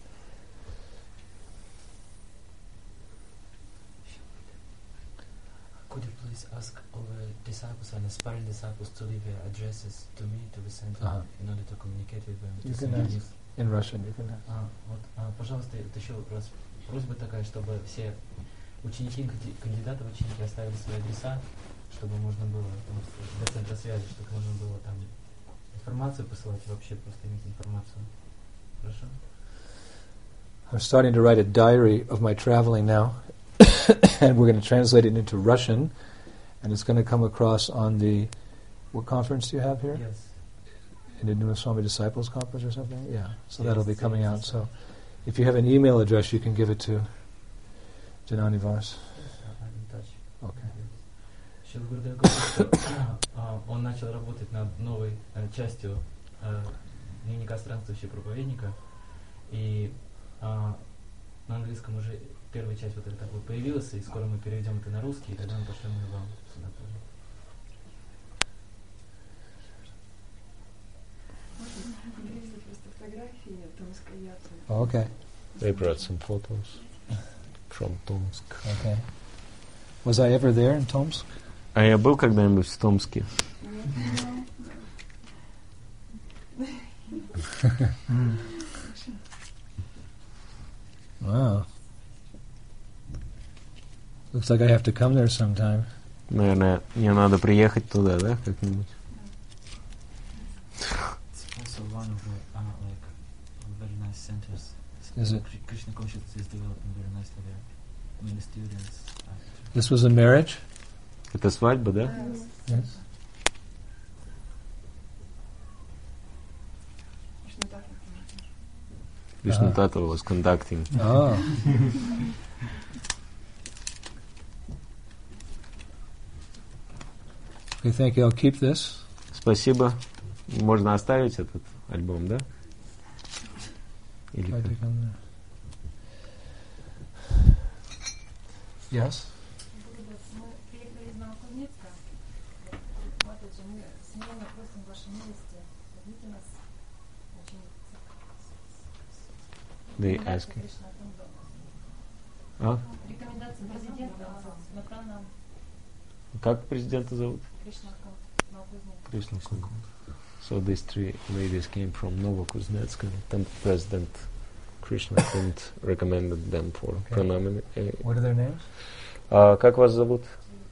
Could you please ask our disciples and aspiring disciples to leave their addresses to me, to the center, Uh-huh. in order to communicate with them? You to can send ask. this? In Russian, you can ask. А, вот, а, пожалуйста, вот еще раз просьба такая, чтобы все ученики, канди- кандидаты в ученики оставили свои адреса, чтобы можно было там, для центра связи, чтобы можно было там информацию посылать и вообще просто иметь информацию. Хорошо? I'm starting to write a diary of my traveling now, and we're going to translate it into Russian, and it's going to come across on the, what conference do you have here? Yes. In the New Swami Disciples Conference or something? Yeah, so Yes, that'll be coming yes. out. So if you have an email address, you can give it to Janani Vars. I'm in touch. Okay. Шрила Гурудев говорит, что а, он начал работать над новой э, частью э, дневника странствующего проповедника, и а, на английском уже первая часть вот эта как бы появилась, и скоро мы переведем это на русский, и тогда мы пошлем ее вам сюда тоже. Oh, okay. They brought some photos from Tomsk. Okay. Was I ever there in Tomsk? А я был когда-нибудь в Томске? Wow. Looks like I have to come there sometime. Наверное, мне надо приехать туда, да, как-нибудь? It's also one of the uh, like very nice centers. Is it? Krishna consciousness is developing very nicely there. Many students. Uh, This was a marriage? Это свадьба, да? Yes. Vishnu Uh-huh. Tata was conducting. Oh. Okay, thank you. I'll keep this. Спасибо. Можно оставить этот альбом, да? Или Try как? to come there. Yes? мы смиренно просим вашей милости, ведите нас очень They рекомендации ask. Кришна Кунда. А? Рекомендации президента на пранам Как президента зовут? Кришна Кунда. Krishna Kund. So these three ladies came from Novokuznetsk, and then President Krishna Kund recommended them for Okay. pranam. What are their names? А как вас зовут?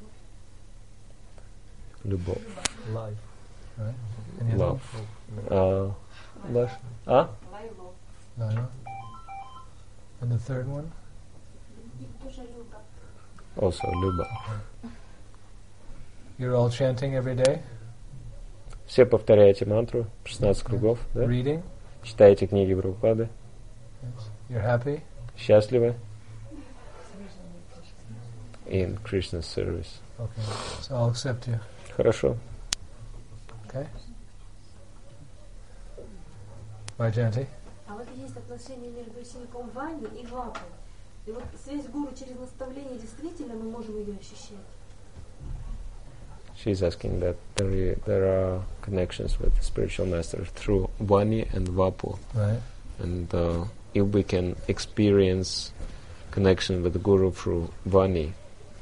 Любовь. Life. Right? Any other Love. one? А, ваш? А? Lila. And the third one? Also Люба. You're all chanting every day? Все повторяете мантру, шестнадцать кругов, да? Reading? Читаете книги Прабхупады? Yes. You're happy? Счастливы? In Krishna's service. Okay. So I'll accept you. Хорошо. Okay? Vaijayanti? А вот есть отношение между учеником Вани и Вапой. И вот связь гуру через наставление, действительно мы можем ее ощущать. She's asking that there, there are connections with the spiritual master through Vani and Vapu. Right. And uh, if we can experience connection with the Guru through Vani.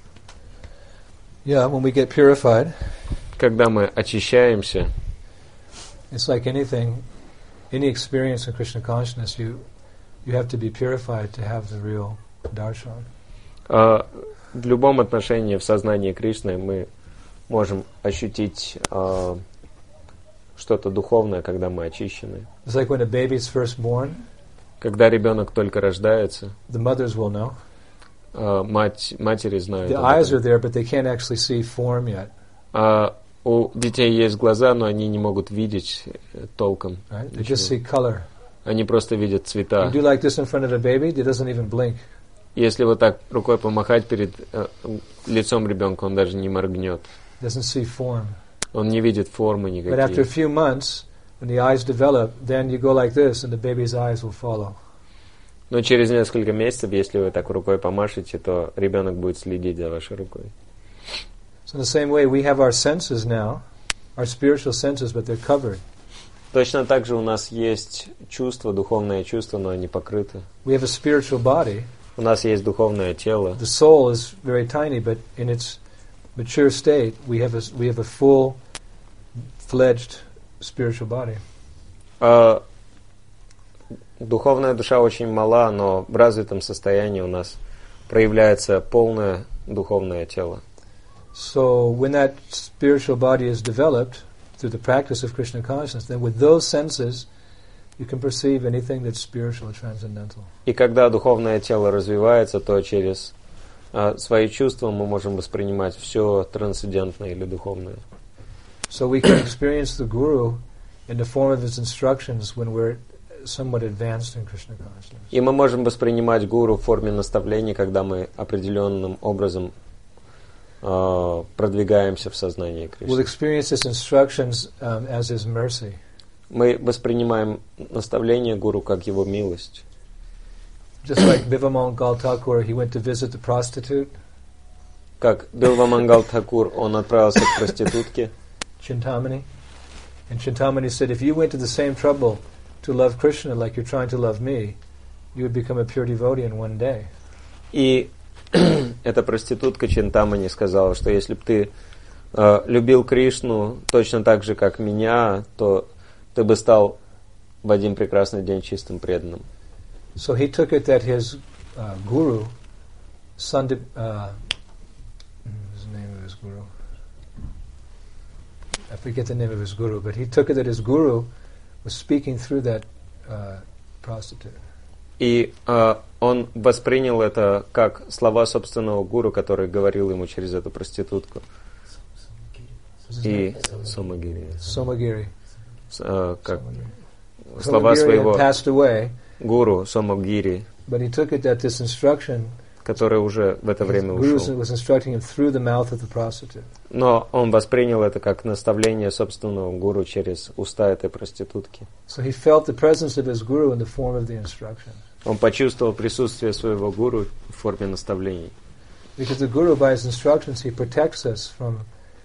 Yeah, when we get purified, Когда мы очищаемся, it's like anything, any experience in Krishna consciousness, you you have to be purified to have the real darshan. uh, в любом отношении в сознании Кришны мы можем ощутить uh, что-то духовное, когда мы очищены. It's like when a baby's first born, Когда ребенок только рождается, the mothers will know. uh, мать, матери знают The об eyes этом. are there, but they can't actually see form yet. А у детей есть глаза, но они не могут видеть э, толком. Right? They ничего. just see color. Они просто видят цвета. You do like this in front of a baby, it doesn't even blink. Если вот так рукой помахать перед э, лицом ребенка, он даже не моргнет. Doesn't see form. Он не видит формы But after a никакие. few months, when the eyes develop, then you go like this, and the baby's eyes will follow. Но через несколько месяцев, если вы так рукой помашете, то ребенок будет следить за вашей рукой. So in the same way, we have our senses now, our spiritual senses, but they're covered. Точно так же у нас есть чувство, духовное чувство, но они покрыты. We have a spiritual body. У нас есть духовное тело. The soul is very tiny, but in its mature state, we have a, we have a full-fledged spiritual body. А, духовная душа очень мала, но в развитом состоянии у нас проявляется полное духовное тело. So when that spiritual body is developed through the practice of Krishna consciousness, then with those senses, you can perceive anything that's spiritual or transcendental. И когда духовное тело развивается, то через а, свои чувства мы можем воспринимать все трансцендентное или духовное. So we can experience the Guru in the form of his instructions when we're somewhat advanced in Krishna consciousness. И мы можем воспринимать гуру в форме наставлений, когда мы определенным образом а, продвигаемся в сознании We'll Кришны. experience his instructions um, as his mercy. Мы воспринимаем наставление гуру как его милость. Just like Bivamangal Thakur, he went to visit the prostitute, Как Билвамангал Тхакур, он отправился к проститутке, Chintamani. And Chintamani said, if you went to the same trouble to love Krishna like you're trying to love me, you would become a pure devotee in one day. и эта проститутка Чинтамани сказала, что если бы ты э, любил Кришну точно так же, как меня, то ты бы стал в один прекрасный день чистым преданным. So he took it that his uh, guru, Sandip, uh, what's the name of his guru? I forget the name of his guru, but he took it that his guru was speaking through that uh, prostitute. И э, он воспринял это как слова собственного гуру, который говорил ему через эту проститутку. И Сомагири. Somagiri. С- э, как слова Somagiri had своего passed away, гуру Сомагири, but he took it that this instruction, который уже в это his время guru ушел. was instructing him through the mouth of the prostitute. Но он воспринял это как наставление собственного гуру через уста этой проститутки. So he felt the presence of his guru in the form of the instruction. Он почувствовал присутствие своего гуру в форме наставлений. Because the guru, by his instructions, he protects us from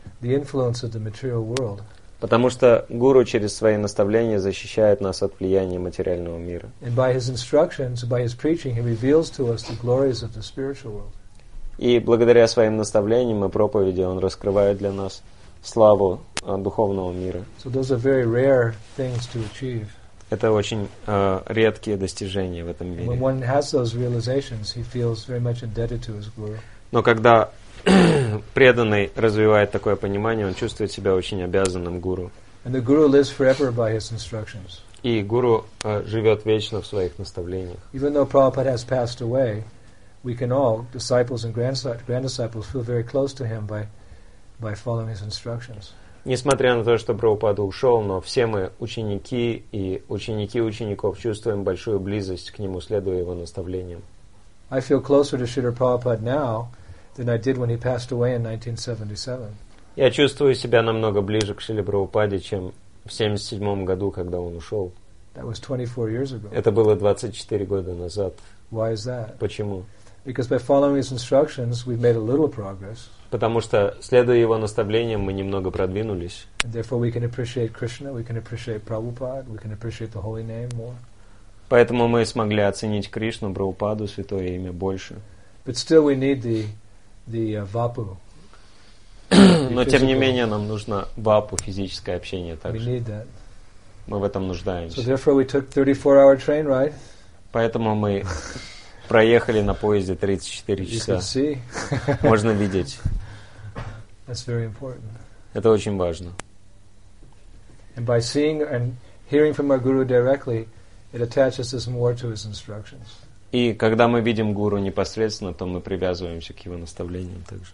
the influence of the material world. Потому что гуру через свои наставления защищает нас от влияния материального мира. And by his instructions, by his preaching, he reveals to us the glories of the spiritual world. И благодаря своим наставлениям и проповеди он раскрывает для нас славу uh, духовного мира. So those are very rare things to achieve. Это очень uh, редкие достижения в этом мире. When one has those realizations, he feels very much indebted to his guru. Но когда преданный развивает такое понимание, он чувствует себя очень обязанным гуру. And the guru lives forever by his instructions. И гуру uh, живет вечно в своих наставлениях. Even though Prabhupada has passed away, we can all, disciples and grand-disciples, feel very close to him by, by following his instructions. Несмотря на то, что Прабхупада ушел, но все мы ученики и ученики учеников чувствуем большую близость к нему, следуя его наставлениям. I feel closer to Srila Prabhupada now than I did when he passed away in nineteen seventy-seven. Я чувствую себя намного ближе к Шриле Прабхупаде, чем в семьдесят седьмом году, когда он ушел. That was twenty-four years ago. Это было двадцать четыре года назад. Why is that? Почему? Because by following his instructions, we've made a little progress. Потому что, следуя его наставлениям, мы немного продвинулись. And therefore we can appreciate Krishna, we can appreciate Prabhupada, we can appreciate the holy name more. Поэтому мы смогли оценить Кришну, Прабхупаду, святое имя больше. But still we need the, the uh, vapu. Но тем не менее нам нужно вапу, физическое общение We также. need that. Мы в этом So нуждаемся. therefore we took thirty-four hour train ride. Поэтому мы проехали на поезде тридцать четыре You часа. can see. Можно видеть. That's very important. Это очень важно. And by seeing and hearing from our Guru directly, it attaches us more to his instructions. И когда мы видим гуру непосредственно, то мы привязываемся к его наставлениям также.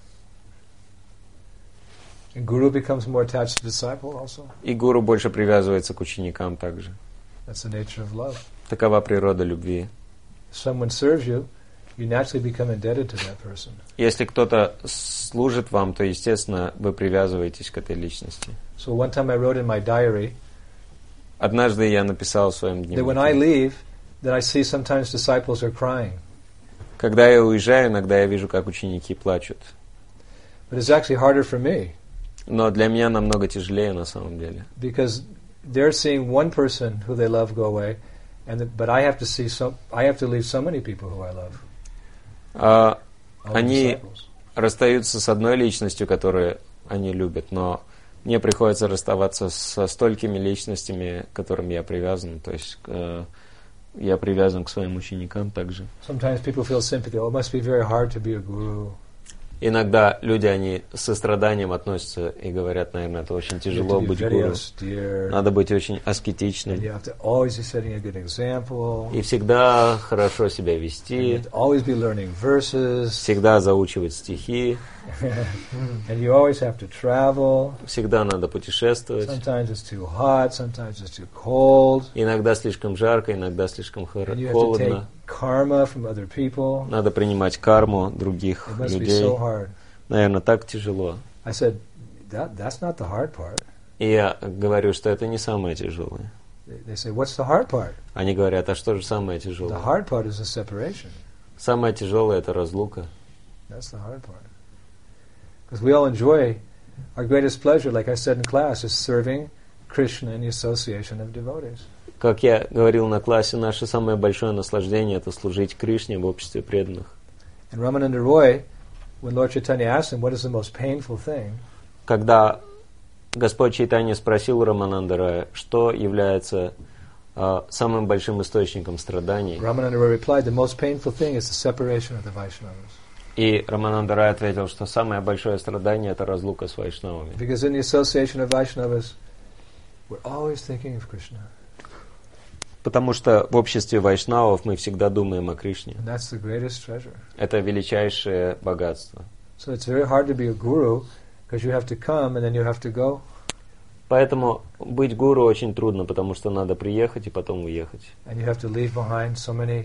And Guru becomes more attached to disciple also. И гуру больше привязывается к ученикам также. That's the nature of love. Такова природа любви. If someone serves you, you naturally become indebted to that person. Если кто-то служит вам, то, естественно, вы привязываетесь к этой личности. So one time I wrote in my diary Однажды я написал в своем that when I дневнике, leave, that I see sometimes disciples are crying. когда я уезжаю, иногда я вижу, как ученики плачут. But it's actually harder for me Но для меня намного тяжелее на самом деле. because they're seeing one person who they love go away, and the, but I have to see so I have to leave so many people who I love. А, All the они disciples. расстаются с одной личностью, которую они любят, но мне приходится расставаться со столькими личностями, к которым я привязан. То есть э, я привязан к своим ученикам также. Sometimes people feel sympathy. Oh, it must be very hard to be a guru. Иногда люди, они с состраданием относятся и говорят, наверное, это очень тяжело be быть very гуру. austere. Надо быть очень And аскетичным. you have to always be setting a good example. И всегда хорошо себя And you вести. have to always be learning verses. Всегда заучивать стихи. And you always have to travel. Всегда надо путешествовать. Sometimes it's too hot, sometimes it's too cold. Иногда слишком жарко, иногда слишком хор- And you have to take холодно. karma from other people. Надо принимать карму других It must be людей. so hard. Наверное, так тяжело. I said, that, that's not the hard part. И я говорю, что это не самое тяжелое. They, they say, what's the hard part? Они говорят, а что же самое The тяжелое? hard part is the separation. Самое тяжелое — это разлука. That's the hard part. Because we all enjoy, our greatest pleasure, like I said in class, is serving Krishna in the association of devotees. Как я говорил на классе, наше самое большое наслаждение — это служить Кришне в обществе преданных. And Ramananda Roy, when Lord Chaitanya asked him, what is the most painful thing? Когда Господь Чайтанья спросил Рамананда Рая, что является а, самым большим источником страданий, Ramananda Roy replied, the most painful thing is the separation of the Vaishnavas. и Рамананда Рай ответил, что самое большое страдание — это разлука с вайшнавами. Because in the association of Vaishnavas, we're always thinking of Krishna. Потому что в обществе вайшнавов мы всегда думаем о Кришне. And that's the greatest treasure. Это величайшее богатство. So it's very hard to be a guru because you have to come and then you have to go. Поэтому быть гуру очень трудно, потому что надо приехать и потом уехать. And you have to leave behind so many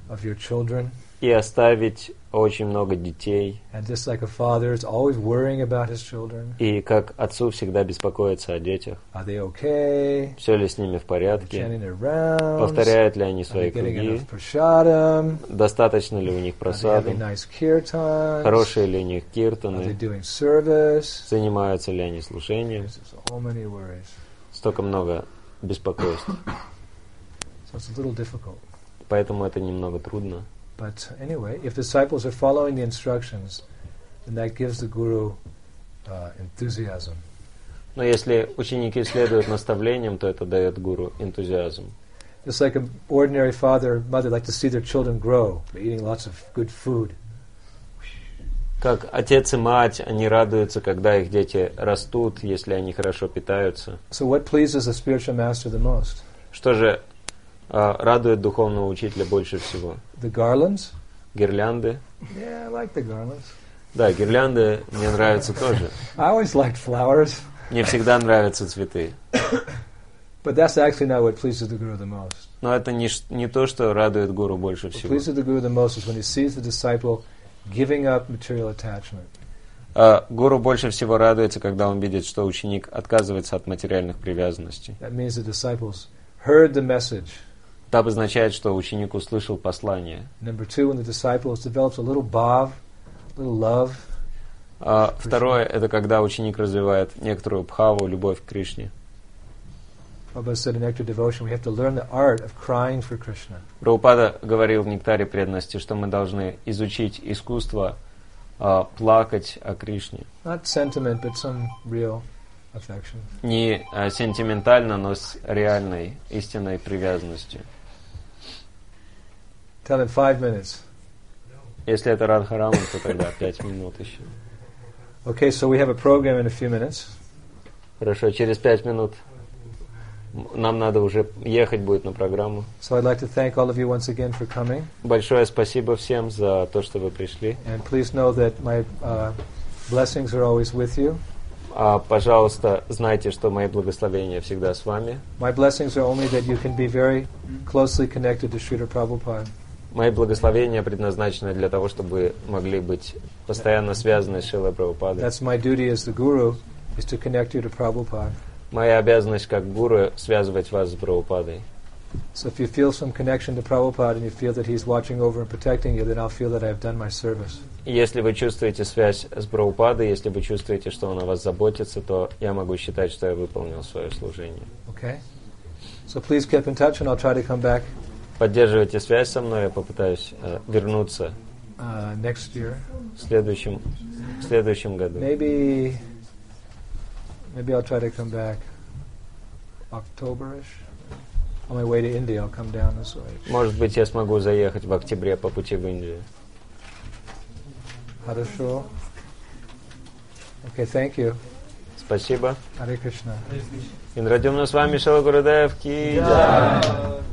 of your children. И оставить очень много детей. And just like a father is always worrying about his children. И как отцу всегда беспокоиться о детях. Are they okay? Все ли с ними в порядке? Chanting their rounds? Повторяют ли они свои Are they getting круги? enough prasadam? Достаточно ли у них просады? Are they having nice kirtans? Хорошие ли у них Are they киртаны? doing service? Занимаются ли они служением? So many worries. Столько много беспокойств. So it's a little difficult. Поэтому это немного трудно. But anyway, if disciples are following the instructions, then that gives the guru uh, enthusiasm. Но если ученики следуют наставлениям, то это дает гуру энтузиазм. Just like an ordinary father or mother like to see their children grow by eating lots of good food. Как отец и мать, они радуются, когда их дети растут, если они хорошо питаются. So what pleases the spiritual master the most? Что же uh, радует духовного учителя больше всего? The garlands? Гирлянды. Yeah, I like the garlands. Да, гирлянды мне нравятся тоже. I always liked flowers. Мне всегда нравятся цветы. But that's actually not what pleases the guru the most. Но это не, не то, что радует гуру больше What всего. pleases the guru the most is when he sees the disciple giving up material attachment. Uh, гуру больше всего радуется, когда он видит, что ученик отказывается от материальных привязанностей. That means the disciples heard the message. Это обозначает, что ученик услышал послание. Number two, when the disciple develops a little bhav, a little love. Uh, второе, это когда ученик развивает некоторую бхаву, любовь к Кришне. Prabhupada said in Nectar Devotion, we have to learn the art of crying for Krishna. Прабхупада говорил в Нектаре преданности, что мы должны изучить искусство uh, плакать о Кришне. Not sentiment, but some real affection. Не uh, сентиментально, но с реальной, истинной привязанностью. Tell him five minutes. Если это Радхараман, то тогда пять минут еще. Okay, so we have a program in a few minutes. Хорошо, через пять минут нам надо уже ехать будет на программу. So I'd like to thank all of you once again for coming. Большое спасибо всем за то, что вы пришли. And please know that my uh, blessings are always with you. А, пожалуйста, знайте, что мои благословения всегда с вами. My blessings are only that you can be very closely connected to Srila Prabhupada. Мои благословения предназначены для того, чтобы могли быть постоянно связаны с Шрилой Прабхупадой. That's my duty as the guru, is to connect you to Prabhupada. Моя обязанность как гуру связывать вас с Прабхупадой. So if you feel some connection to Prabhupada and you feel that he's watching over and protecting you, then I'll feel that I have done my service. Если вы чувствуете связь с Прабхупадой, если вы чувствуете, что он о вас заботится, то я могу считать, что я выполнил свое служение. Okay? So please keep in touch and I'll try to come back. Поддерживайте связь со мной, я попытаюсь uh, вернуться uh, next year. В следующем, в следующем году. Maybe, maybe I'll try to come back October-ish. On my way to India, I'll come down this way. Может быть, я смогу заехать в октябре по пути в Индию. Хорошо. Okay, thank you. Спасибо. Hare Krishna. Индрадюмна с вами Шила Гурудев ки джай.